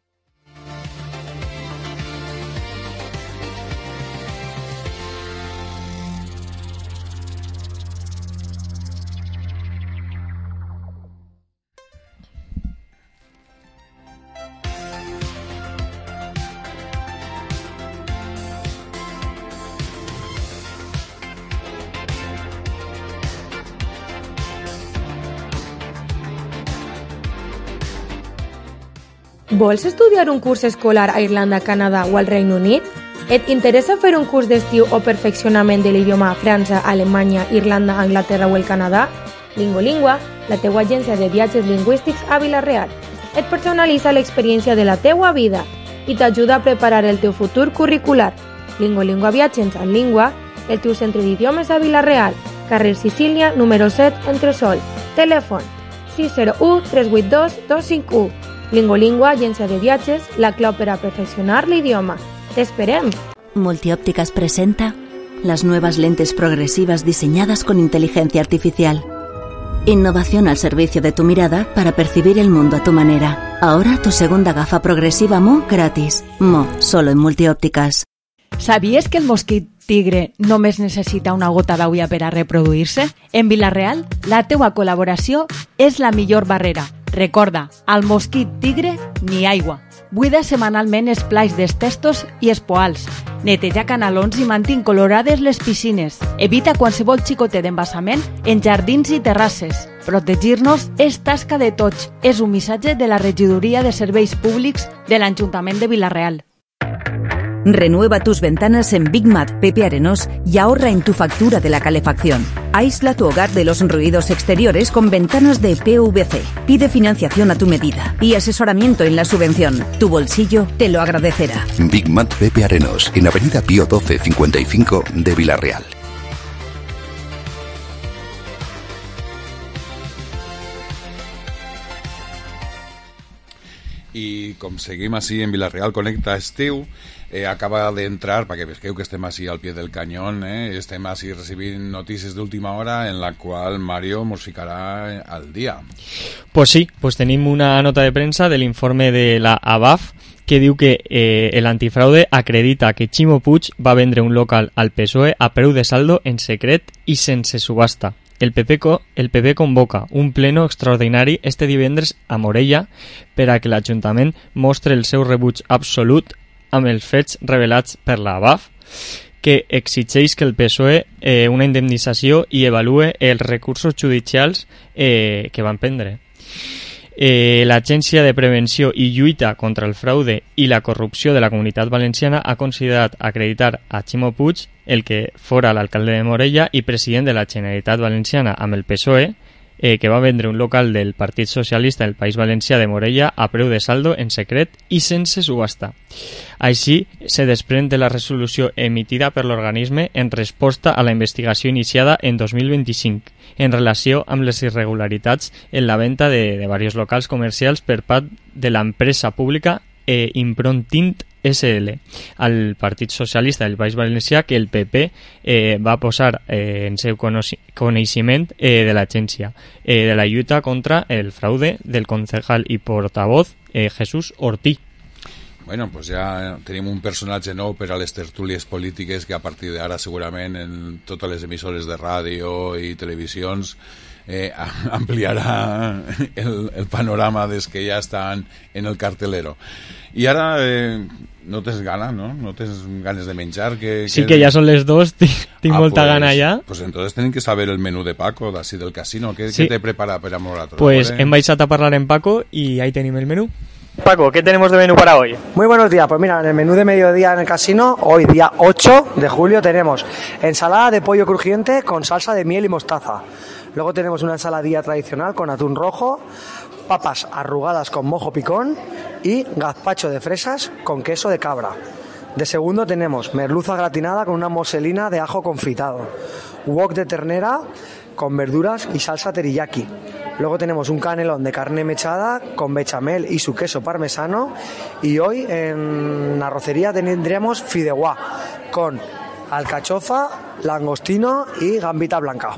Vols estudiar un curs escolar a Irlanda, Canadà o al Regne Unit? Et interessa fer un curs d'estiu o perfeccionament de l'idioma a França, Alemanya, Irlanda, Anglaterra o el Canadà? Lingolingua, la teua agència de viatges lingüístics a Vila-real. Et personalitza l'experiència de la teua vida i t'ajuda a preparar el teu futur curricular. Lingolingua Viatges en Língua, el teu centre d'idiomes a Vila-real, carrer Sicília, número 7, Entresol. Telèfon 601 382 251. Lingolingua, agència de viatges, la clau per a perfeccionar l'idioma. ¡T'esperem! Multiópticas presenta las nuevas lentes progresivas diseñadas con inteligencia artificial. Innovación al servicio de tu mirada para percibir el mundo a tu manera. Ahora tu segunda gafa progresiva Mo gratis. Mo, solo en Multiópticas. ¿Sabías que el mosquit tigre només necessita una gota d'aigua per a reproduir-se? En Vila-real, la teua col·laboració és la millor barrera. Recorda, al mosquit tigre ni aigua. Buida setmanalment els plats dels testos i els poals. Neteja canalons i mantén colorades les piscines. Evita qualsevol xicotet d'embassament en jardins i terrasses. Protegir-nos és tasca de tots. És un missatge de la Regidoria de Serveis Públics de l'Ajuntament de Vila-real. Renueva tus ventanas en Big Mat Pepe Arenós y ahorra en tu factura de la calefacción. Aísla tu hogar de los ruidos exteriores con ventanas de PVC. Pide financiación a tu medida y asesoramiento en la subvención. Tu bolsillo te lo agradecerá. Big Mat Pepe Arenós, en Avenida Pío 12 55 de Vila-real. I com seguim així en Vila-real Connecta Estiu, acaba d'entrar, perquè veieu que estem així al pie del canyón, estem així recibint notícies d'última hora en la qual Mario mos ficarà al dia. Pues sí, pues tenim una nota de premsa de l'informe de la ABAF que diu que el antifraude acredita que Ximo Puig va vendre un local al PSOE a preu de saldo en secret i sense subhasta. El PP convoca un pleno extraordinari este divendres a Morella per a que l'Ajuntament mostre el seu rebuig absolut amb els fets revelats per la BAF, que exigeix que el PSOE una indemnització i evalue els recursos judicials que van prendre. L'Agència de Prevenció i Lluita contra el Fraude i la Corrupció de la Comunitat Valenciana ha considerat acreditar a Ximo Puig, el que fora l'alcalde de Morella i president de la Generalitat Valenciana amb el PSOE, que va vendre un local del Partit Socialista del País Valencià de Morella a preu de saldo en secret i sense subhasta. Així, se desprèn de la resolució emitida per l'organisme en resposta a la investigació iniciada en 2025 en relació amb les irregularitats en la venda de diversos locals comercials per part de l'empresa pública Improntint SL al Partit Socialista del País Valencià, que el PP va posar en seu coneixement de l'agència de la lluita contra el fraude del concejal i portavoz Jesús Ortí. Bueno, pues ja tenim un personatge nou per a les tertúlies polítiques que a partir d'ara segurament en totes les emissores de ràdio i televisions ampliarà el panorama des que ja estan en el cartelero. I ara no tens gana, no? No tens ganes de menjar? Sí, que ja són les 2, tinc molta gana ja. Pues entonces tienen que saber el menú de Paco, d'ací del casino. ¿Qué te prepara per a nosaltres? Pues hem baixat a parlar en Paco y ahí tenemos el menú. Paco, ¿qué tenemos de menú para hoy? Muy buenos días, pues mira, en el menú de mediodía en el casino, hoy día 8 de julio tenemos ensalada de pollo crujiente con salsa de miel y mostaza. Luego tenemos una ensaladilla tradicional con atún rojo, papas arrugadas con mojo picón y gazpacho de fresas con queso de cabra. De segundo tenemos merluza gratinada con una moselina de ajo confitado, wok de ternera con verduras y salsa teriyaki. Luego tenemos un canelón de carne mechada con bechamel y su queso parmesano. Y hoy en la arrocería tendremos fideuá con alcachofa, langostino y gambita blanca.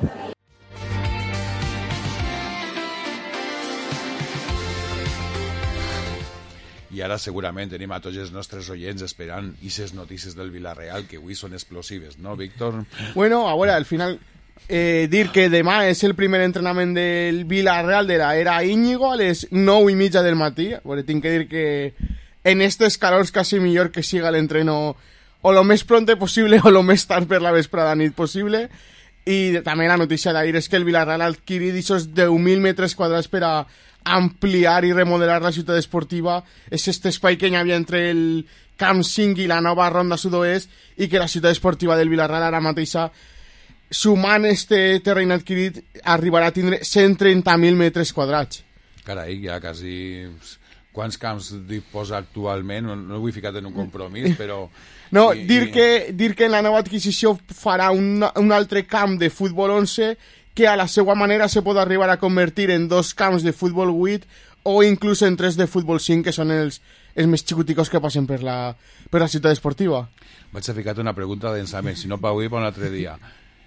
I ara segurament tenim a tots els nostres oients esperant aquestes notícies del Villarreal que avui són explosives, ¿no, Víctor? Bueno, ahora al final dir que demà és el primer entrenament del Villarreal de la era Íñigo a les 9:30 del matí. Bueno, tinc que dir que en estos calors quasi millor que siga l'entreno o lo més pronte possible o lo més tard per la vesprada nit possible. I també la notícia d'ahir és que el Villarreal ha adquirit aquests 10.000 metres quadrats per a ampliar i remodelar la ciutat esportiva. És este espai que hi havia entre el Camp 5 i la nova Ronda Sud-oest i que la ciutat esportiva del Villarreal ara mateixa, sumant este terreny adquirit, arribarà a tindre 130.000 metres quadrats. Carai, ja quasi... Quants camps disposa actualment? No ho vull ficar en un compromís, però... No, dir que en la nova adquisició farà un altre camp de futbol 11 que a la seva manera se pot arribar a convertir en 2 camps de futbol 8 o inclús en 3 de futbol 5, que són els més xicoticos que passen per la ciutat esportiva. Vaig a ficar-te una pregunta d'ensament, si no per avui, per un altre dia.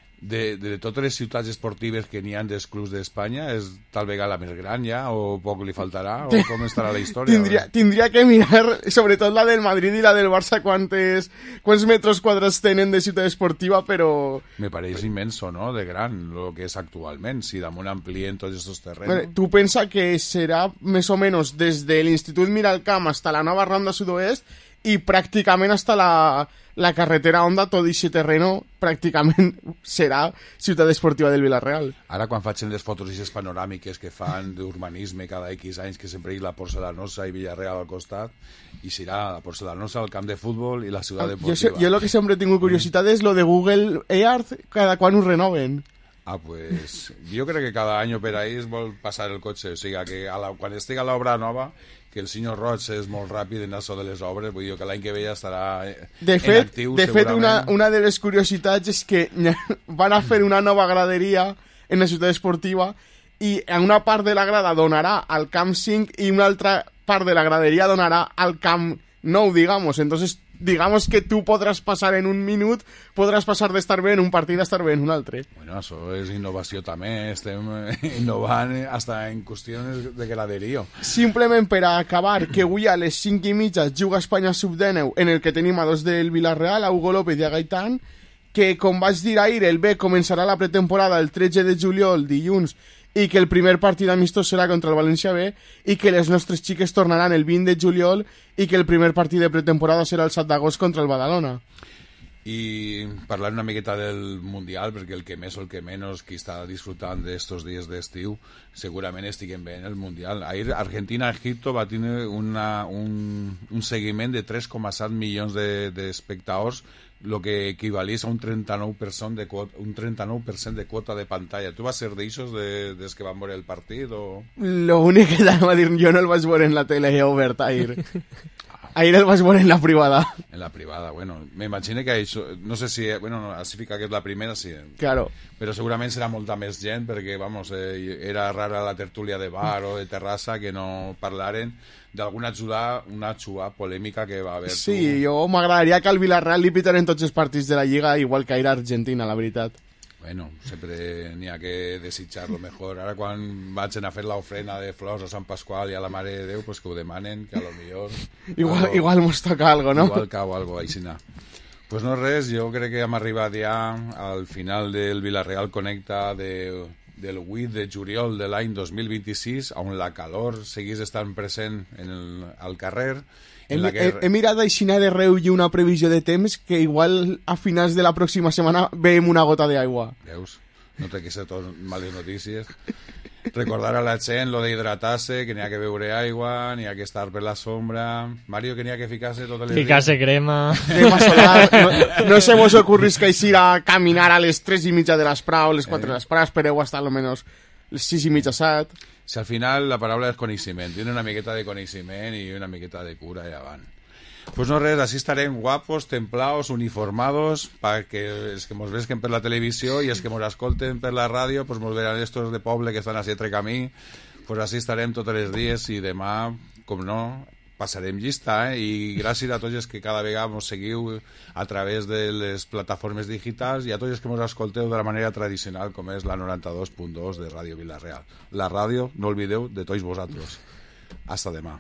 De totes les ciutats esportives que n'hi ha dels clubs d'Espanya, és tal vegada la més gran ja, o poc li faltarà, o com estarà la història? Tindria que mirar, sobretot la del Madrid i la del Barça, quants metres quadrats tenen de ciutat esportiva, però... Me pareix immenso, no?, de gran, el que és actualment, si damunt amplien tots aquests terrenys. Bueno, tu pensa que serà més o menys des de l'Institut Miralcamp hasta la nova Ronda Sud-oest i pràcticament hasta la carretera Honda, tot aquest terreno pràcticament serà ciutat esportiva del Villarreal. Ara quan facin les fotos i les panoràmiques que fan d'urbanisme cada X anys, que sempre hi la Porcelanosa i Villarreal al costat, i serà la Porcelanosa, el camp de futbol i la ciutat deportiva. Jo lo que sempre he tingut curiositat és lo de Google Earth, cada quan ho renoven. Ah, pues jo crec que cada any per ahí es vol passar el cotxe, o sigui que quan estigui a l'obra nova, que el senyor Roig és molt ràpid en això de les obres, vull dir que l'any que ve ja estarà inactiu. De fet, una de les curiositats és que van a fer una nova graderia en la ciutat esportiva i en una part de la grada donarà al Camp 5 i una altra part de la graderia donarà al Camp 9, digamos. Entonces, digamos que tu podràs passar en un minut, podràs passar d'estar bé en un partit a estar bé en un altre. Bueno, això és innovació també, estem innovant hasta en qüestions de graderío. Simplement per a acabar, que avui a les 5:30 juga Espanya Sub-19, en el que tenim a 2 del Villarreal, a Hugo López i a Gaitán, que com vaig dir ahir, el B començarà la pretemporada el 13 de juliol, dilluns, i que el primer partit amistós serà contra el València B i que les nostres xiques tornaran el 20 de juliol i que el primer partit de pretemporada serà el 7 d'agost contra el Badalona. I parlar una miqueta del Mundial, perquè el que més o el que menys qui està disfrutant d'estos dies d'estiu segurament estiguen bé en el Mundial. Ahir Argentina-Egipto va tenir un seguiment de 3,7 milions d'espectadors, lo que equivalís a un 39% de quota de pantalla. Tu vas ser d'aixos des que van veure el partit? O... Lo únic que t'anava a dir, jo no el vaig veure en la tele oberta ahir. Ahir el vas veure en la privada. En la privada, bueno. Me imagino que això, no sé si, bueno, així fica que és la primera, sí. Claro. Però segurament serà molta més gent, perquè, vamos, era rara la tertúlia de bar o de terrassa que no parlaren d'alguna xua polèmica que va haver. Sí, jo m'agradaria que al Villarreal li pitaren tots els partits de la Lliga, igual que ahir a Argentina, la veritat. Bueno, sempre n'hi ha que desitjar lo mejor. Ara quan vagin a fer l'ofrena de flors a Sant Pasqual i a la Mare de Déu, pues que ho demanen, que a lo millor... Igual mos toca algo, no? Igual cau algo, aixina. Pues no res, jo crec que hem arribat ja al final del Villarreal Connecta del 8 de juliol de l'any 2026, on la calor seguís estant present al carrer. He mirat aixina de reull una previsió de temps que igual a finals de la pròxima setmana veiem una gota d'aigua. Veus? No té que ser tot males notícies. Recordar a la gent lo d'hidratar-se, que n'hi ha que beure aigua, n'hi ha que estar per la sombra. Mario, que n'hi ha que ficar-se totes les... Ficar-se crema. Crema solar. No se vos ocurris que ir a caminar a les 3:30 de l'esprau, les 4 de l'esprau, espereu hasta almenys les 6:30, 7. Si al final la paraula és coneixement, tiene una miqueta de coneixement i una miqueta de cura i avant. Pues no res, així estarem guapos, templados, uniformados, perquè els que mos vesquen per la televisió i els que mos escolten per la ràdio, pues mos veran estos de poble que estan així entre camí, pues així estarem tots els dies i demà, com no, passarem llista, i gràcies a tots els que cada vegada mos seguiu a través de les plataformes digitals i a tots els que mos escolteu de la manera tradicional com és la 92.2 de Ràdio Villarreal. La ràdio, no oblideu, de tots vosaltres. Hasta demà.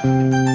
Thank you.